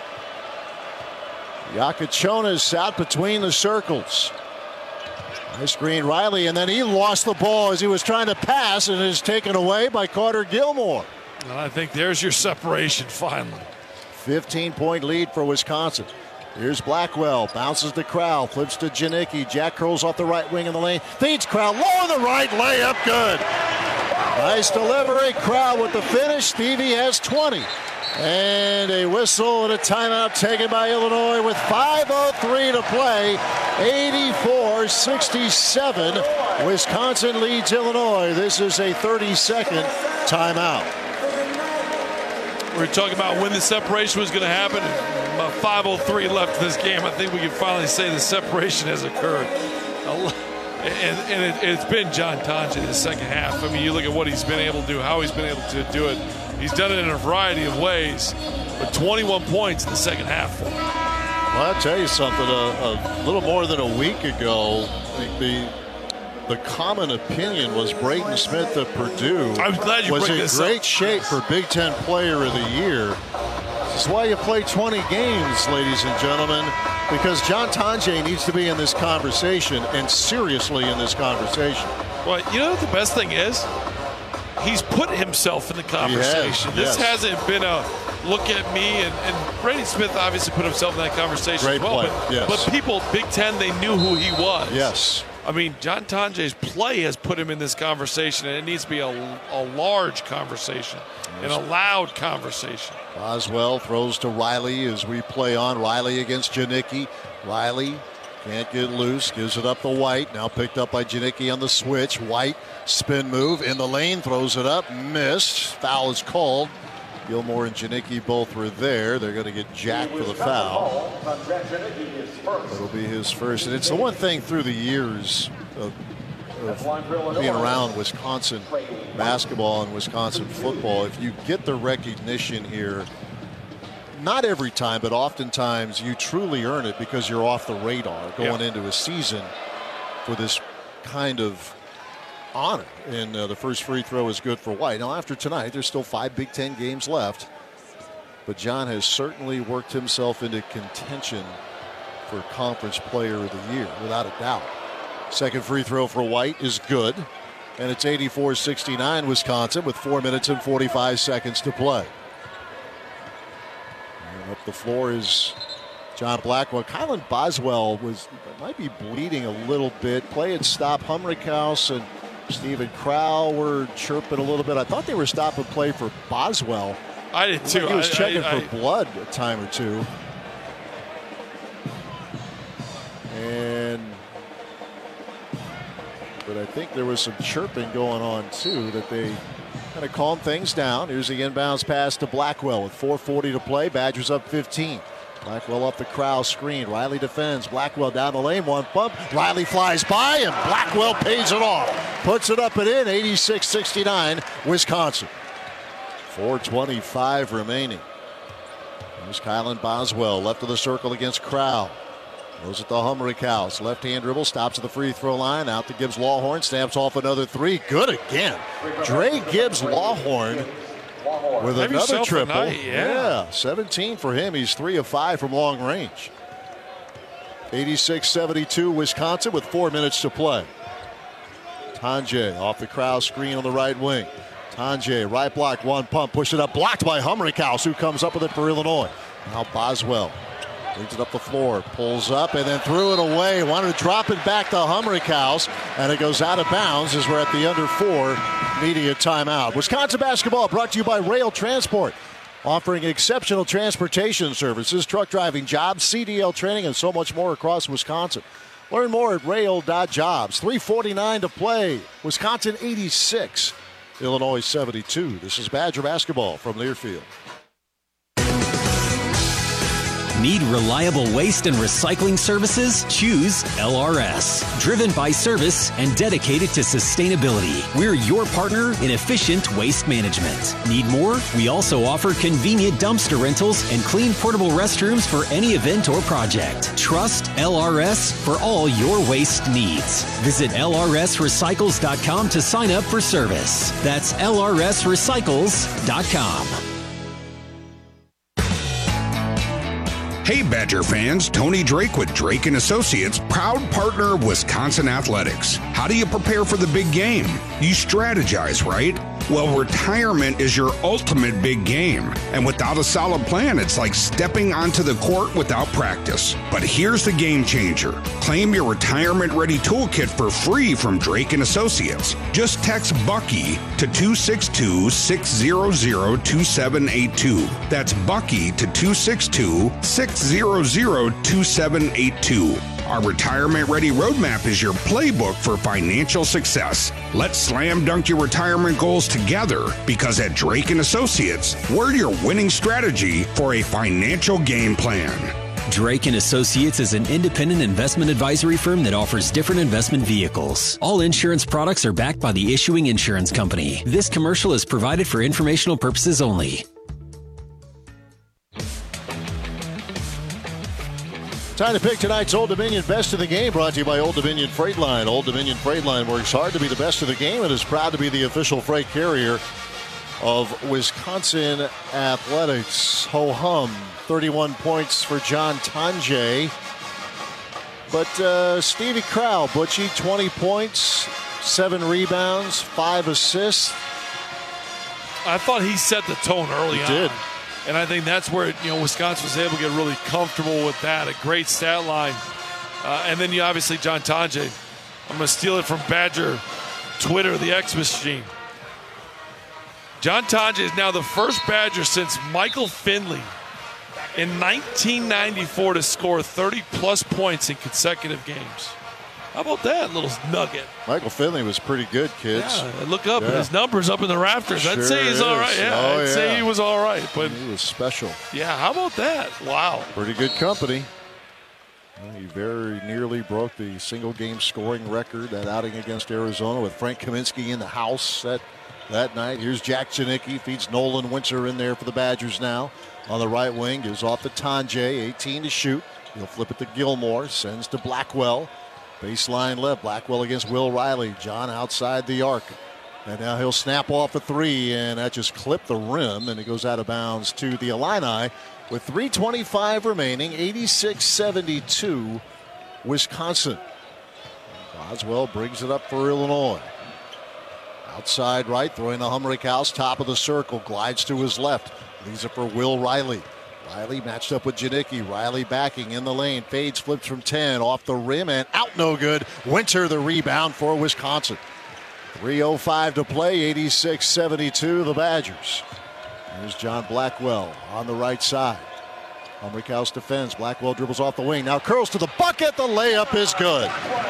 Yakachonas out between the circles. Nice screen, Riley, and then he lost the ball as he was trying to pass, and is taken away by Carter Gilmore. And I think there's your separation finally. 15-point lead for Wisconsin. Here's Blackwell, bounces to Crowell, flips to Janicki. Jack curls off the right wing in the lane, feeds Crowell, low on the right, layup, good. Nice delivery, Crowell with the finish. Stevie has 20. And a whistle and a timeout taken by Illinois with 5:03 to play. 84-67. Wisconsin leads Illinois. This is a 30-second timeout. We were talking about when the separation was going to happen. About 5:03 left in this game. I think we can finally say the separation has occurred. And it's been John Tonje in the second half. I mean, you look at what he's been able to do, how he's been able to do it. He's done it in a variety of ways, but 21 points in the second half for him. Well, I'll tell you something. A little more than a week ago, the common opinion was Braden Smith of Purdue I'm glad you was bring in this great up. shape for Big Ten Player of the Year. This is why you play 20 games, ladies and gentlemen, because John Tonje needs to be in this conversation, and seriously in this conversation. Well, you know what the best thing is? He's put himself in the conversation. This hasn't been a look at me, and Braden Smith obviously put himself in that conversation Great as well. play. But people, Big Ten, they knew who he was. Yes. I mean, John Tonje's play has put him in this conversation, and it needs to be a large conversation and a loud conversation. Boswell throws to Riley as we play on. Riley against Janicki. Riley can't get loose, gives it up to White. Now picked up by Janicki on the switch. White, spin move in the lane, throws it up, missed. Foul is called. Gilmore and Janicki both were there. They're going to get jacked for the foul. It'll be his first. And it's the one thing through the years of being around Wisconsin basketball and Wisconsin football, if you get the recognition here, not every time, but oftentimes you truly earn it because you're off the radar going into a season for this kind of honor. And the first free throw is good for White. Now, after tonight, there's still 5 Big Ten games left. But John has certainly worked himself into contention for Conference Player of the Year, without a doubt. Second free throw for White is good. And it's 84-69 Wisconsin with 4 minutes and 45 seconds to play. And up the floor is John Blackwell. Kylan Boswell might be bleeding a little bit. Play had stopped. Humrickhouse and Stephen Crow were chirping a little bit. I thought they were stopping play for Boswell. I did too. He was checking for blood a time or two. But I think there was some chirping going on too, that they kind of calmed things down. Here's the inbounds pass to Blackwell with 4:40 to play. Badgers up 15. Blackwell up the Crow screen. Riley defends. Blackwell down the lane. One bump. Riley flies by, and Blackwell pays it off. Puts it up and in. 86-69, Wisconsin. 4:25 remaining. Here's Kylan Boswell, left of the circle against Crow. Goes at the Humrick House. Left-hand dribble, stops at the free throw line. Out to Gibbs Lawhorn, stamps off another three. Good again. Dre Gibbs Lawhorn with another triple. Yeah, 17 for him. He's 3 of 5 from long range. 86-72 Wisconsin with 4 minutes to play. Tonje off the Crow screen on the right wing. Tonje, right block, one pump, push it up, blocked by Humrick House, who comes up with it for Illinois. Now Boswell brings it up the floor, pulls up, and then threw it away. Wanted to drop it back to Humrick House, and it goes out of bounds as we're at the under 4 media timeout. Wisconsin basketball brought to you by Rail Transport, offering exceptional transportation services, truck driving jobs, CDL training, and so much more across Wisconsin. Learn more at rail.jobs. 3:49 to play. Wisconsin 86, Illinois 72. This is Badger basketball from Learfield. Need reliable waste and recycling services? Choose LRS. Driven by service and dedicated to sustainability. We're your partner in efficient waste management. Need more? We also offer convenient dumpster rentals and clean portable restrooms for any event or project. Trust LRS for all your waste needs. Visit lrsrecycles.com to sign up for service. That's lrsrecycles.com. Hey Badger fans, Tony Drake with Drake & Associates, proud partner of Wisconsin Athletics. How do you prepare for the big game? You strategize, right? Well, retirement is your ultimate big game. And without a solid plan, it's like stepping onto the court without practice. But here's the game changer. Claim your retirement-ready toolkit for free from Drake & Associates. Just text Bucky to 262-600-2782. That's Bucky to 262-600-2782. Our retirement-ready roadmap is your playbook for financial success. Let's slam dunk your retirement goals together, because at Drake & Associates, we're your winning strategy for a financial game plan. Drake & Associates is an independent investment advisory firm that offers different investment vehicles. All insurance products are backed by the issuing insurance company. This commercial is provided for informational purposes only. Time to pick tonight's Old Dominion Best of the Game, brought to you by Old Dominion Freight Line. Old Dominion Freight Line works hard to be the best of the game and is proud to be the official freight carrier of Wisconsin Athletics. Ho-hum, 31 points for John Tonje. But Stevie Crow, Butchie, 20 points, 7 rebounds, 5 assists. I thought he set the tone early on. He did. And I think that's where Wisconsin was able to get really comfortable with that. A great stat line. And then obviously John Tonje. I'm going to steal it from Badger Twitter, the X machine. John Tonje is now the first Badger since Michael Finley in 1994 to score 30-plus points in consecutive games. How about that little nugget? Michael Finley was pretty good, kids. Yeah, look up at his numbers up in the rafters. I'd say he's all right. Yeah, I'd say he was all right. But he was special. Yeah, how about that? Wow. Pretty good company. He very nearly broke the single-game scoring record, that outing against Arizona, with Frank Kaminsky in the house that night. Here's Jack Janicki, feeds Nolan Winter in there for the Badgers now. On the right wing, gives off to Tonje, 18 to shoot. He'll flip it to Gilmore, sends to Blackwell. Baseline left, Blackwell against Will Riley. John outside the arc. And now he'll snap off a three, and that just clipped the rim, and it goes out of bounds to the Illini with 3:25 remaining, 86-72, Wisconsin. Boswell brings it up for Illinois. Outside right, throwing the Humrick House, top of the circle, glides to his left. Leaves it for Will Riley. Riley matched up with Janicki. Riley backing in the lane. Fades, flips from 10. Off the rim and out, no good. Winter the rebound for Wisconsin. 3:05 to play, 86-72 the Badgers. Here's John Blackwell on the right side. Humrick House defends. Blackwell dribbles off the wing. Now curls to the bucket. The layup is good.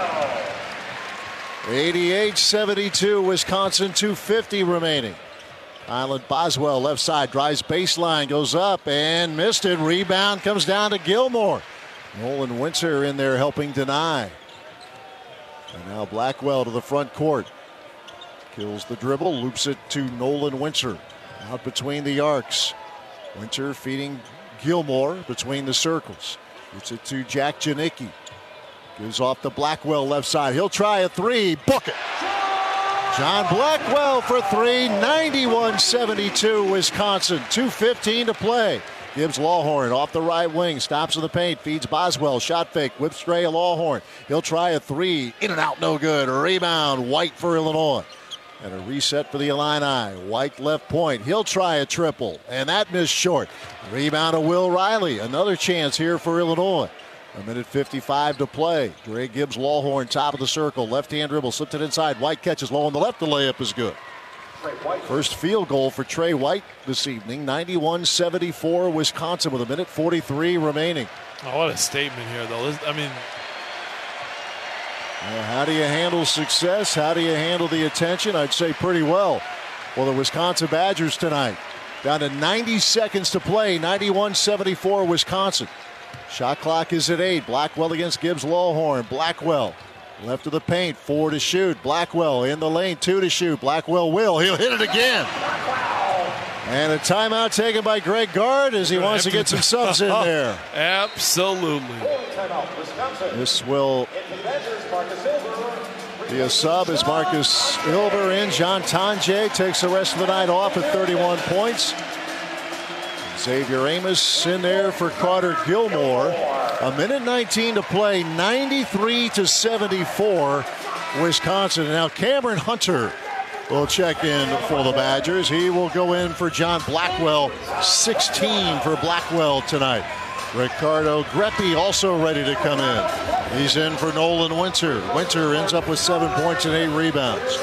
88-72 Wisconsin, 2:50 remaining. Island Boswell left side drives baseline, goes up and missed it. Rebound comes down to Gilmore. Nolan Winter in there helping deny. And now Blackwell to the front court. Kills the dribble, loops it to Nolan Winter. Out between the arcs. Winter feeding Gilmore between the circles. Gets it to Jack Janicki. Gives off to Blackwell left side. He'll try a three. Book it. John Blackwell for three. 91-72 Wisconsin. 2:15 to play. Gibbs Lawhorn off the right wing. Stops in the paint. Feeds Boswell. Shot fake. Whips Trey Lawhorn. He'll try a three. In and out. No good. Rebound. White for Illinois. And a reset for the Illini. White left point. He'll try a triple. And that missed short. Rebound of Will Riley. Another chance here for Illinois. 1:55 to play. Dre Gibbs Lawhorn top of the circle. Left-hand dribble. Slipped it inside. White catches low on the left. The layup is good. First field goal for Trey White this evening. 91-74 Wisconsin with 1:43 remaining. Oh, what a statement here, though. I mean, how do you handle success? How do you handle the attention? I'd say pretty well. Well, the Wisconsin Badgers tonight. Down to 90 seconds to play. 91-74 Wisconsin. Shot clock is at 8. Blackwell against Gibbs Lawhorn. Blackwell left of the paint. 4 to shoot. Blackwell in the lane. 2 to shoot. Blackwell will. He'll hit it again. And a timeout taken by Greg Gard as he wants to get some subs in there. Absolutely. This will be a sub as Marcus Ilver in. John Tonje takes the rest of the night off at 31 points. Xavier Amos in there for Carter Gilmore. 1:19 to play. 93-74 Wisconsin. Now Cameron Hunter will check in for the Badgers. He will go in for John Blackwell. 16 for Blackwell tonight. Ricardo Greppi also ready to come in. He's in for Nolan Winter. Winter ends up with 7 points and 8 rebounds.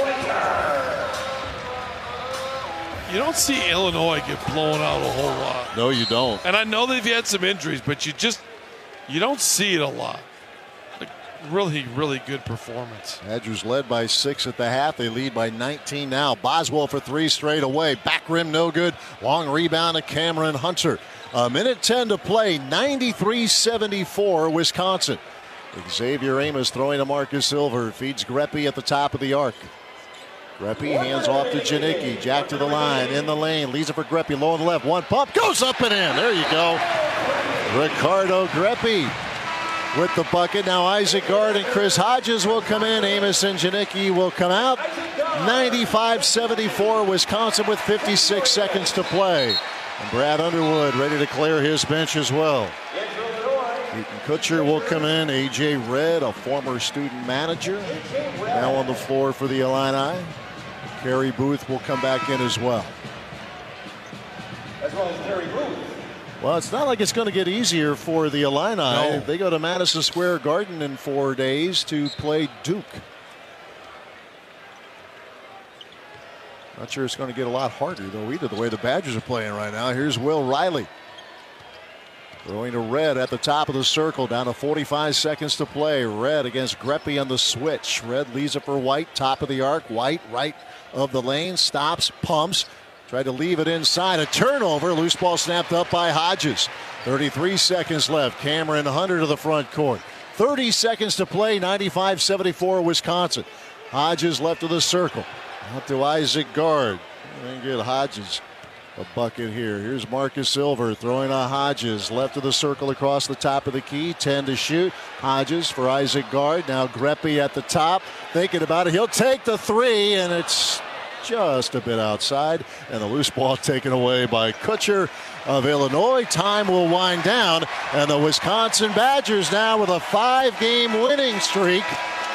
You don't see Illinois get blown out a whole lot. No, you don't. And I know they've had some injuries, but you don't see it a lot. Like, really, really good performance. Badgers led by 6 at the half. They lead by 19 now. Boswell for 3 straight away. Back rim, no good. Long rebound to Cameron Hunter. 1:10 to play. 93-74 Wisconsin. Xavier Amos throwing to Marcus Silver. Feeds Greppi at the top of the arc. Greppi hands off to Janicki. Jack to the line, in the lane, leads it for Greppi, low on the left, one pump, goes up and in. There you go. Ricardo Greppi with the bucket. Now Isaac Gard and Chris Hodges will come in. Amos and Janicki will come out. 95-74 Wisconsin with 56 seconds to play. And Brad Underwood ready to clear his bench as well. Ethan Kutcher will come in. A.J. Redd, a former student manager, now on the floor for the Illini. Kerry Booth will come back in as well. As well as Kerry Booth. Well, it's not like it's going to get easier for the Illini. No. They go to Madison Square Garden in 4 days to play Duke. Not sure it's going to get a lot harder, though, either, the way the Badgers are playing right now. Here's Will Riley. Throwing to Redd at the top of the circle, down to 45 seconds to play. Redd against Greppi on the switch. Redd leaves it for White, top of the arc. White, right of the lane, stops, pumps. Tried to leave it inside. A turnover. Loose ball snapped up by Hodges. 33 seconds left. Cameron Hunter to the front court. 30 seconds to play. 95-74 Wisconsin. Hodges left of the circle. Out to Isaac Gard. And get Hodges a bucket here. Here's Marcus Silver throwing to Hodges. Left of the circle across the top of the key. 10 to shoot. Hodges for Isaac Gard. Now Greppi at the top. Thinking about it. He'll take the three, and it's just a bit outside. And the loose ball taken away by Kutcher of Illinois. Time will wind down. And the Wisconsin Badgers now with a 5-game winning streak.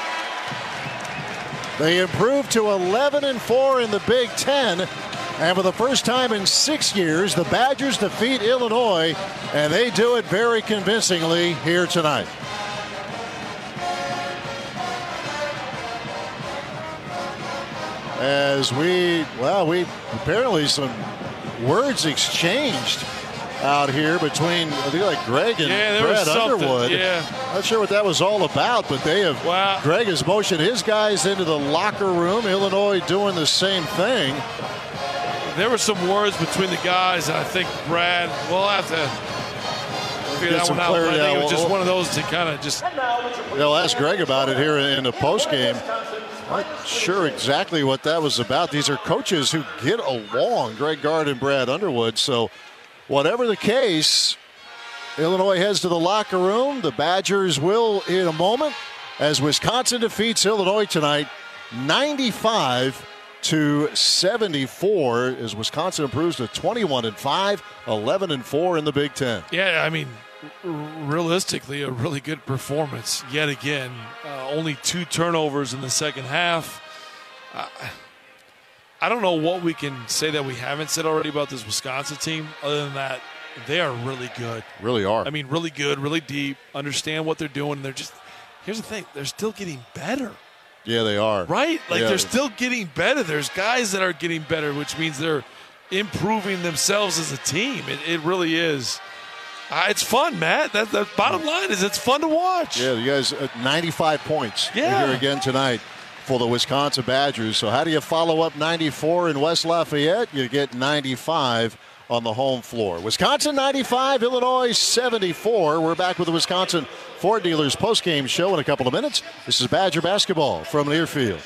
They improved to 11-4 in the Big Ten. And for the first time in 6 years, the Badgers defeat Illinois, and they do it very convincingly here tonight. as we apparently some words exchanged out here between, I think, like Greg and Brad Underwood. Yeah. Not sure what that was all about, but they have. Wow. Greg has motioned his guys into the locker room. Illinois doing the same thing. There were some words between the guys, and I think Brad, we'll have to figure that one out. I think it was just one of those to kind of just. They'll ask Greg about it here in the postgame. Not sure exactly what that was about. These are coaches who get along, Greg Gard and Brad Underwood. So whatever the case, Illinois heads to the locker room. The Badgers will in a moment as Wisconsin defeats Illinois tonight 95-74 as Wisconsin improves to 21-5, 11-4 in the Big Ten. Yeah, I mean, realistically, a really good performance yet again. Only 2 turnovers in the second half. I don't know what we can say that we haven't said already about this Wisconsin team, other than that they are really good. Really are. I mean, really good, really deep, understand what they're doing. They're just, here's the thing, they're still getting better. Yeah, they are. Right? Like, they're still getting better. There's guys that are getting better, which means they're improving themselves as a team. It really is. It's fun, Matt. The bottom line is it's fun to watch. Yeah, you guys, 95 points here again tonight for the Wisconsin Badgers. So how do you follow up 94 in West Lafayette? You get 95 on the home floor. Wisconsin 95, Illinois 74. We're back with the Wisconsin Ford Dealers postgame show in a couple of minutes. This is Badger basketball from Learfield.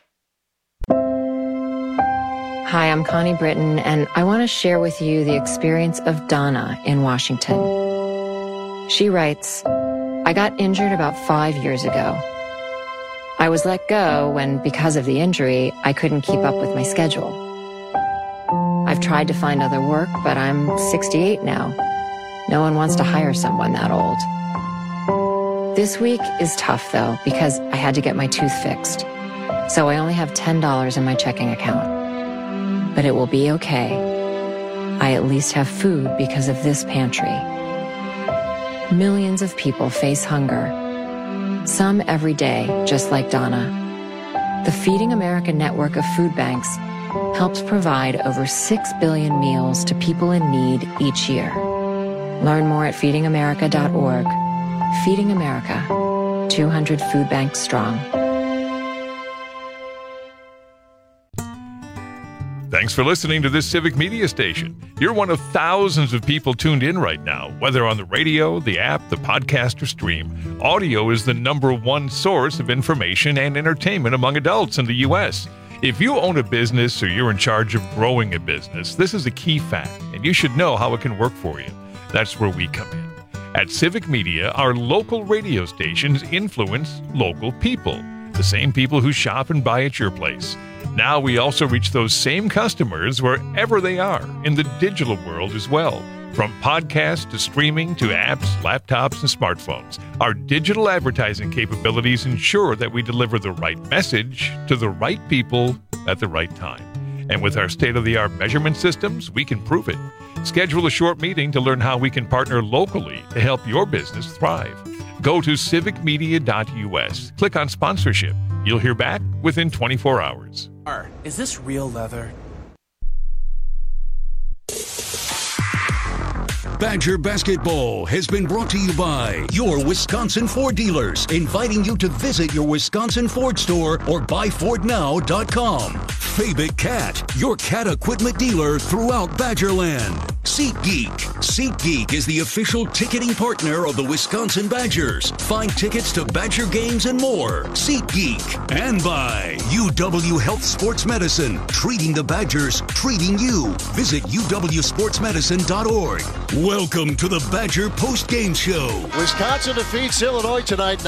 Hi, I'm Connie Britton, and I want to share with you the experience of Donna in Washington. She writes, I got injured about 5 years ago. I was let go when, because of the injury, I couldn't keep up with my schedule. I've tried to find other work, but I'm 68 now. No one wants to hire someone that old. This week is tough, though, because I had to get my tooth fixed. So I only have $10 in my checking account. But it will be okay. I at least have food because of this pantry. Millions of people face hunger. Some every day, just like Donna. The Feeding America network of food banks helps provide over 6 billion meals to people in need each year. Learn more at feedingamerica.org. Feeding America, 200 food banks strong. Thanks for listening to this Civic Media Station. You're one of thousands of people tuned in right now, whether on the radio, the app, the podcast, or stream. Audio is the #1 source of information and entertainment among adults in the U.S. If you own a business or you're in charge of growing a business, this is a key fact, and you should know how it can work for you. That's where we come in. At Civic Media, our local radio stations influence local people, the same people who shop and buy at your place. Now we also reach those same customers wherever they are in the digital world as well. From podcasts to streaming to apps, laptops, and smartphones, our digital advertising capabilities ensure that we deliver the right message to the right people at the right time. And with our state-of-the-art measurement systems, we can prove it. Schedule a short meeting to learn how we can partner locally to help your business thrive. Go to civicmedia.us. Click on sponsorship. You'll hear back within 24 hours. Is this real leather? Badger Basketball has been brought to you by your Wisconsin Ford dealers, inviting you to visit your Wisconsin Ford store or buyfordnow.com. Fabic Cat, your cat equipment dealer throughout Badgerland. SeatGeek. SeatGeek is the official ticketing partner of the Wisconsin Badgers. Find tickets to Badger games and more. SeatGeek. And by UW Health Sports Medicine, treating the Badgers, treating you. Visit uwsportsmedicine.org. Welcome to the Badger Post-Game Show. Wisconsin defeats Illinois tonight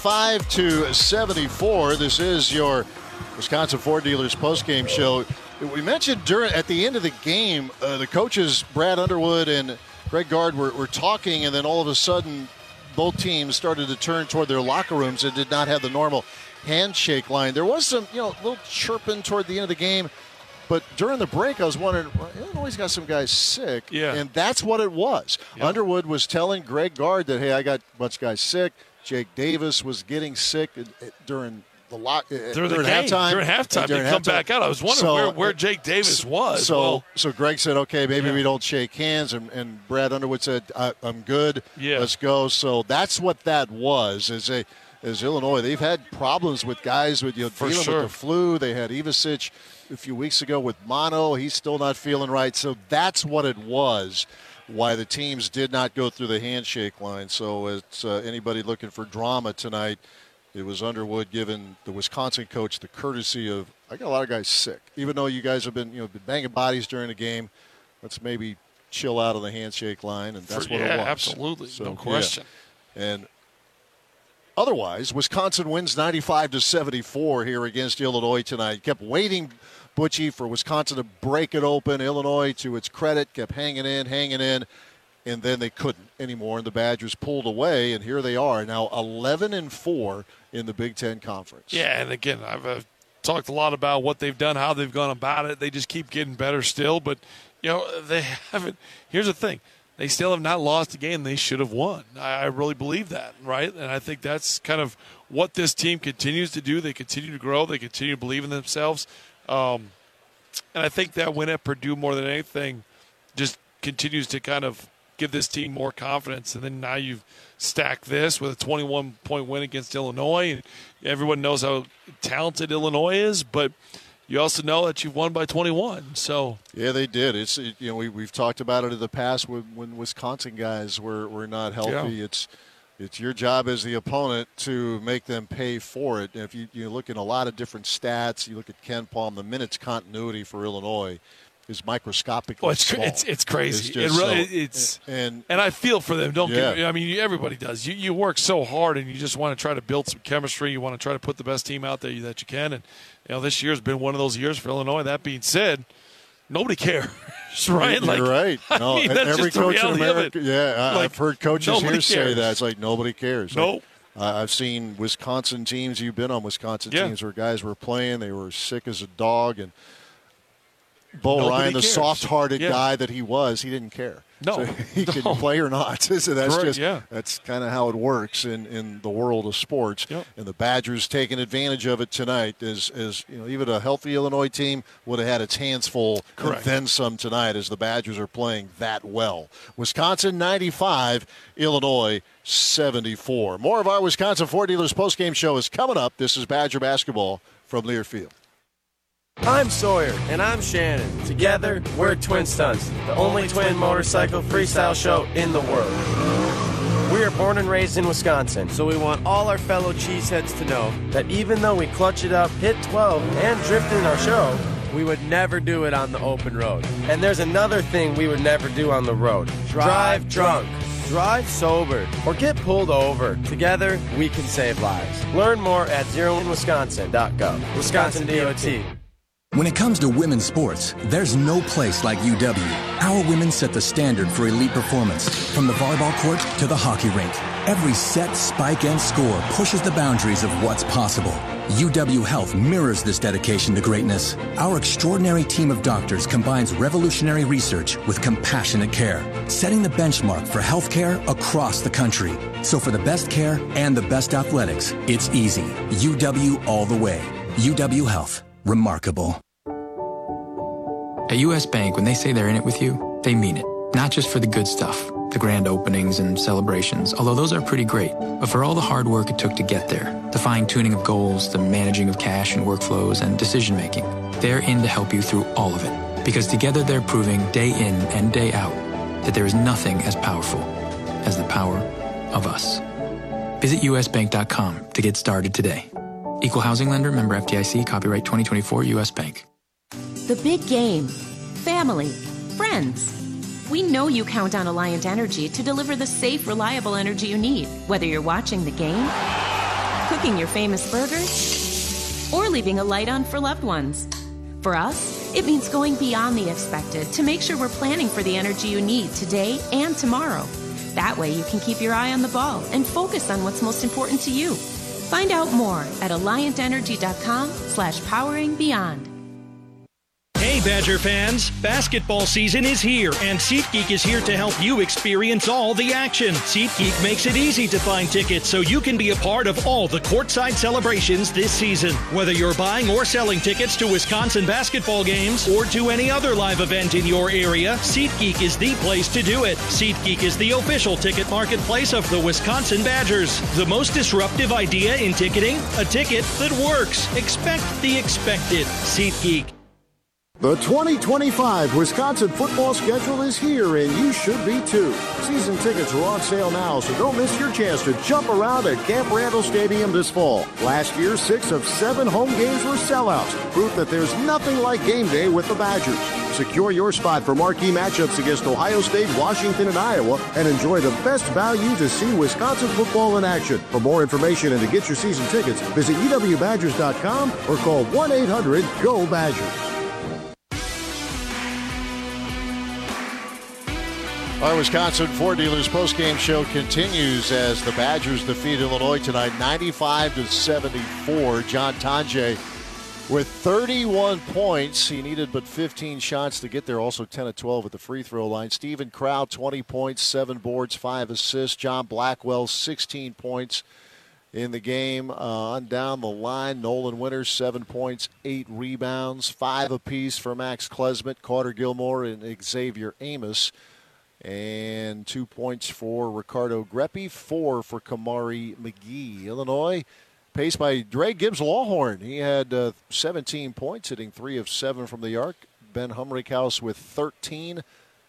95-74. This is your Wisconsin Ford Dealers post-game show. We mentioned at the end of the game, the coaches, Brad Underwood and Greg Gard, were talking, and then all of a sudden, both teams started to turn toward their locker rooms and did not have the normal handshake line. There was some, little chirping toward the end of the game. But during the break, I was wondering, Illinois got some guys sick, and that's what it was. Yep. Underwood was telling Greg Gard that, hey, I got a bunch of guys sick. Jake Davis was getting sick during during halftime, they come back out. I was wondering where Jake Davis was. So Greg said, okay, maybe we don't shake hands, and Brad Underwood said, I'm good. Yeah. Let's go. So that's what that was. As Illinois, they've had problems with guys with dealing with the flu. They had Ivasic a few weeks ago with mono. He's still not feeling right. So that's what it was. Why the teams did not go through the handshake line. So it's anybody looking for drama tonight, it was Underwood giving the Wisconsin coach the courtesy of, I got a lot of guys sick. Even though you guys have been banging bodies during the game, let's maybe chill out on the handshake line, and that's what it was. Absolutely, so, no question. Yeah. And otherwise, Wisconsin wins 95-74 here against Illinois tonight. Kept waiting, Butchie, for Wisconsin to break it open. Illinois, to its credit, kept hanging in, and then they couldn't anymore, and the Badgers pulled away, and here they are now 11-4 in the Big Ten Conference. Yeah, and again, I've talked a lot about what they've done, how they've gone about it. They just keep getting better still, but they haven't. Here's the thing. They still have not lost a game they should have won. I really believe that, right? And I think that's kind of what this team continues to do. They continue to grow. They continue to believe in themselves. And I think that win at Purdue, more than anything, just continues to kind of give this team more confidence. And then now you've stacked this with a 21-point win against Illinois. And everyone knows how talented Illinois is, but you also know that you've won by 21. So yeah, they did. It's we've talked about it in the past when Wisconsin guys were not healthy. Yeah. It's your job as the opponent to make them pay for it. And if you look at a lot of different stats, you look at Ken Palm, the minutes continuity for Illinois is microscopic. Oh, it's crazy. And I feel for them. Everybody does. You work so hard, and you just want to try to build some chemistry. You want to try to put the best team out there that you can. And this year's been one of those years for Illinois. That being said, nobody cares, right? You're right. No, every coach in America. Yeah, I've heard coaches here say that. It's like nobody cares. Nope. I've seen Wisconsin teams. You've been on Wisconsin teams where guys were playing. They were sick as a dog, and Bo Ryan, the soft-hearted guy that he was, he didn't care. No. So he could play or not. So that's kind of how it works in the world of sports. Yep. And the Badgers taking advantage of it tonight as even a healthy Illinois team would have had its hands full and then some tonight as the Badgers are playing that well. Wisconsin 95, Illinois 74. More of our Wisconsin Ford Dealers postgame show is coming up. This is Badger basketball from Learfield. I'm Sawyer. And I'm Shannon. Together, we're Twin Stunts, the only twin motorcycle freestyle show in the world. We are born and raised in Wisconsin, so we want all our fellow cheeseheads to know that even though we clutch it up, hit 12, and drift in our show, we would never do it on the open road. And there's another thing we would never do on the road. Drive drunk. Drive sober or get pulled over. Together, we can save lives. Learn more at zeroinwisconsin.gov. Wisconsin DOT. When it comes to women's sports, there's no place like UW. Our women set the standard for elite performance, from the volleyball court to the hockey rink. Every set, spike, and score pushes the boundaries of what's possible. UW Health mirrors this dedication to greatness. Our extraordinary team of doctors combines revolutionary research with compassionate care, setting the benchmark for healthcare across the country. So for the best care and the best athletics, it's easy. UW all the way. UW Health. Remarkable. At U.S. Bank, when they say they're in it with you, they mean it. Not just for the good stuff, the grand openings and celebrations, although those are pretty great, but for all the hard work it took to get there, the fine-tuning of goals, the managing of cash and workflows, and decision-making. They're in to help you through all of it, because together they're proving day in and day out that there is nothing as powerful as the power of us. Visit usbank.com to get started today. Equal housing lender, member FDIC, copyright 2024 U.S. Bank. The big game. Family. Friends. We know you count on Alliant Energy to deliver the safe, reliable energy you need, whether you're watching the game, cooking your famous burgers, or leaving a light on for loved ones. For us, it means going beyond the expected to make sure we're planning for the energy you need today and tomorrow. That way you can keep your eye on the ball and focus on what's most important to you. Find out more at AlliantEnergy.com/poweringBeyond. Hey, Badger fans! Basketball season is here, and SeatGeek is here to help you experience all the action. SeatGeek makes it easy to find tickets so you can be a part of all the courtside celebrations this season. Whether you're buying or selling tickets to Wisconsin basketball games or to any other live event in your area, SeatGeek is the place to do it. SeatGeek is the official ticket marketplace of the Wisconsin Badgers. The most disruptive idea in ticketing? A ticket that works. Expect the expected. SeatGeek. The 2025 Wisconsin football schedule is here, and you should be too. Season tickets are on sale now, so don't miss your chance to jump around at Camp Randall Stadium this fall. Last year, 6 of 7 home games were sellouts, proof that there's nothing like game day with the Badgers. Secure your spot for marquee matchups against Ohio State, Washington, and Iowa, and enjoy the best value to see Wisconsin football in action. For more information and to get your season tickets, visit uwbadgers.com or call 1-800-GO-BADGERS. Our Wisconsin Ford Dealers postgame show continues as the Badgers defeat Illinois tonight 95-74. John Tonje with 31 points. He needed but 15 shots to get there. Also 10 of 12 at the free throw line. Stephen Crow, 20 points, 7 boards, 5 assists. John Blackwell, 16 points in the game. On down the line, Nolan Winters, 7 points, 8 rebounds, 5 apiece for Max Klesmit, Carter Gilmore, and Xavier Amos. And 2 points for Ricardo Greppi, 4 for Kamari McGee. Illinois, paced by Dre Gibbs-Lawhorn. He had 17 points, hitting 3 of 7 from the arc. Ben Humrichhouse with 13,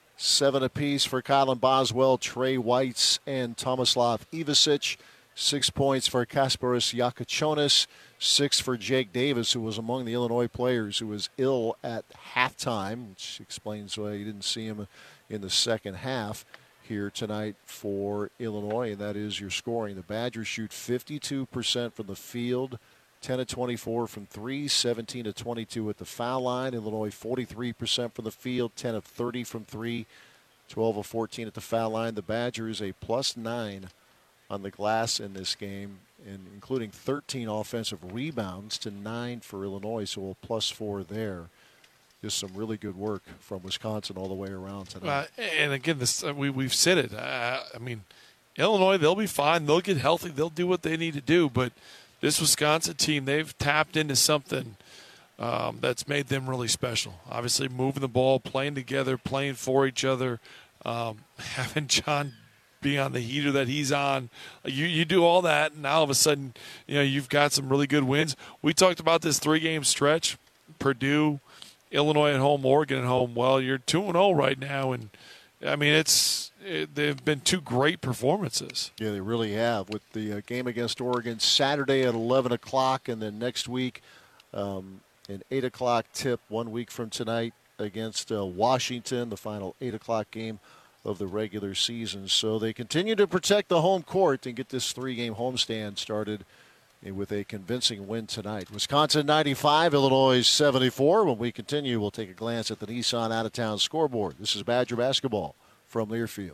7 apiece for Colin Boswell, Trey Whites, and Tomislav Ivasic. 6 points for Kasparis Yakachonis, 6 for Jake Davis, who was among the Illinois players who was ill at halftime, which explains why you didn't see him in the second half here tonight for Illinois, and that is your scoring. The Badgers shoot 52% from the field, 10 of 24 from 3, 17 of 22 at the foul line. Illinois 43% from the field, 10 of 30 from 3, 12 of 14 at the foul line. The Badgers a +9 on the glass in this game, and including 13 offensive rebounds to 9 for Illinois, so a +4 there. Just some really good work from Wisconsin all the way around tonight. And again, this we've said it. I mean, Illinois, they'll be fine. They'll get healthy. They'll do what they need to do. But this Wisconsin team, they've tapped into something that's made them really special. Obviously, moving the ball, playing together, playing for each other, having John be on the heater that he's on. You do all that, and now all of a sudden, you've got some really good wins. We talked about this 3-game stretch, Purdue, Illinois at home, Oregon at home. Well, you're 2-0 right now, and I mean they've been 2 great performances. Yeah, they really have. With the game against Oregon Saturday at 11 o'clock, and then next week an 8 o'clock tip 1 week from tonight against Washington, the final 8 o'clock game of the regular season. So they continue to protect the home court and get this 3-game homestand started with a convincing win tonight. Wisconsin 95, Illinois 74. When we continue, we'll take a glance at the Nissan out-of-town scoreboard. This is Badger basketball from Learfield.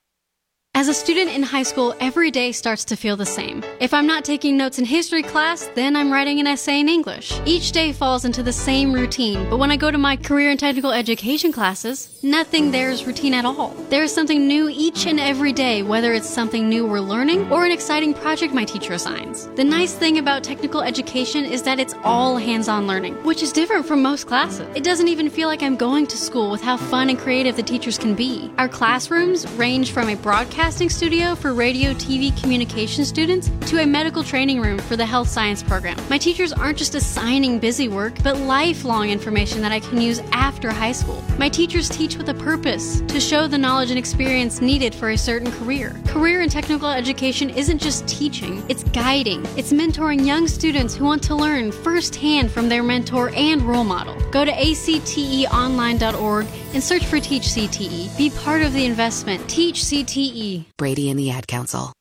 As a student in high school, every day starts to feel the same. If I'm not taking notes in history class, then I'm writing an essay in English. Each day falls into the same routine, but when I go to my career and technical education classes, nothing there is routine at all. There is something new each and every day, whether it's something new we're learning or an exciting project my teacher assigns. The nice thing about technical education is that it's all hands-on learning, which is different from most classes. It doesn't even feel like I'm going to school with how fun and creative the teachers can be. Our classrooms range from a broadcasting studio for radio, TV, communication students to a medical training room for the health science program. My teachers aren't just assigning busy work, but lifelong information that I can use after high school. My teachers teach with a purpose, to show the knowledge and experience needed for a certain career. Career and technical education isn't just teaching, it's guiding. It's mentoring young students who want to learn firsthand from their mentor and role model. Go to acteonline.org and search for Teach CTE. Be part of the investment. Teach CTE. Brady and the Ad Council.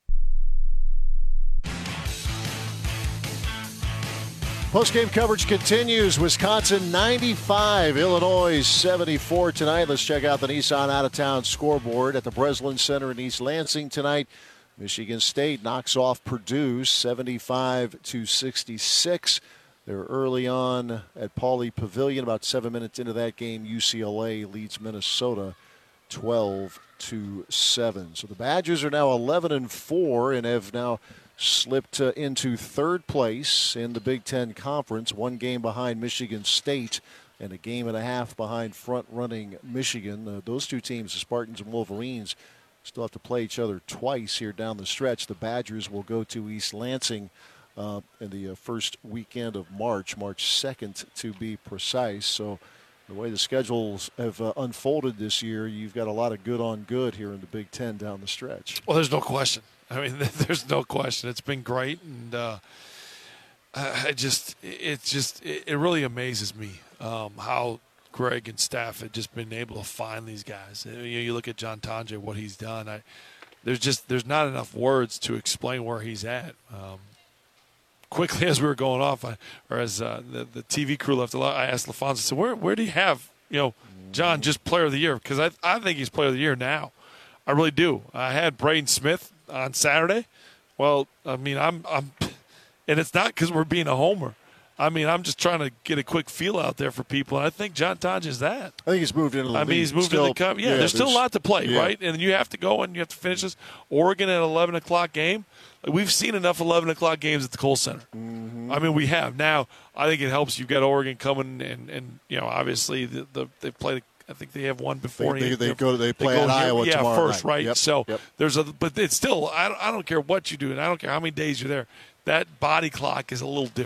Postgame coverage continues. Wisconsin 95, Illinois 74 tonight. Let's check out the Nissan out-of-town scoreboard at the Breslin Center in East Lansing tonight. Michigan State knocks off Purdue 75-66. They're early on at Pauley Pavilion. About 7 minutes into that game, UCLA leads Minnesota 12-7. So the Badgers are now 11-4 and have now slipped into third place in the Big Ten Conference, one game behind Michigan State and a game and a half behind front-running Michigan. Those two teams, the Spartans and Wolverines, still have to play each other twice here down the stretch. The Badgers will go to East Lansing in the first weekend of March 2nd to be precise. So the way the schedules have unfolded this year, you've got a lot of good on good here in the Big Ten down the stretch. Well, there's no question. I mean, there's no question. It's been great, and it really amazes me how Greg and staff have just been able to find these guys. You look at John Tonje, what he's done. There's not enough words to explain where he's at. Quickly as we were going off, the TV crew left, I asked LaFonso, I said, where do you have John just Player of the Year? Because I think he's Player of the Year now. I really do. I had Braden Smith on Saturday. Well, I mean, I'm and it's not because we're being a homer. I mean, I'm just trying to get a quick feel out there for people, and I think John Tonje is that. I think he's moved into the league. He's moved into the cup. Yeah, there's still a lot to play, right? And you have to go and you have to finish this. Oregon at 11 o'clock game. We've seen enough 11 o'clock games at the Kohl Center. Mm-hmm. I mean, we have. Now, I think it helps. You've got Oregon coming, and obviously they've played. I think they have one before. They play at Iowa tomorrow first, night. right? Yep. So yep. but it's still. I don't care what you do, and I don't care how many days you're there. That body clock is a little different.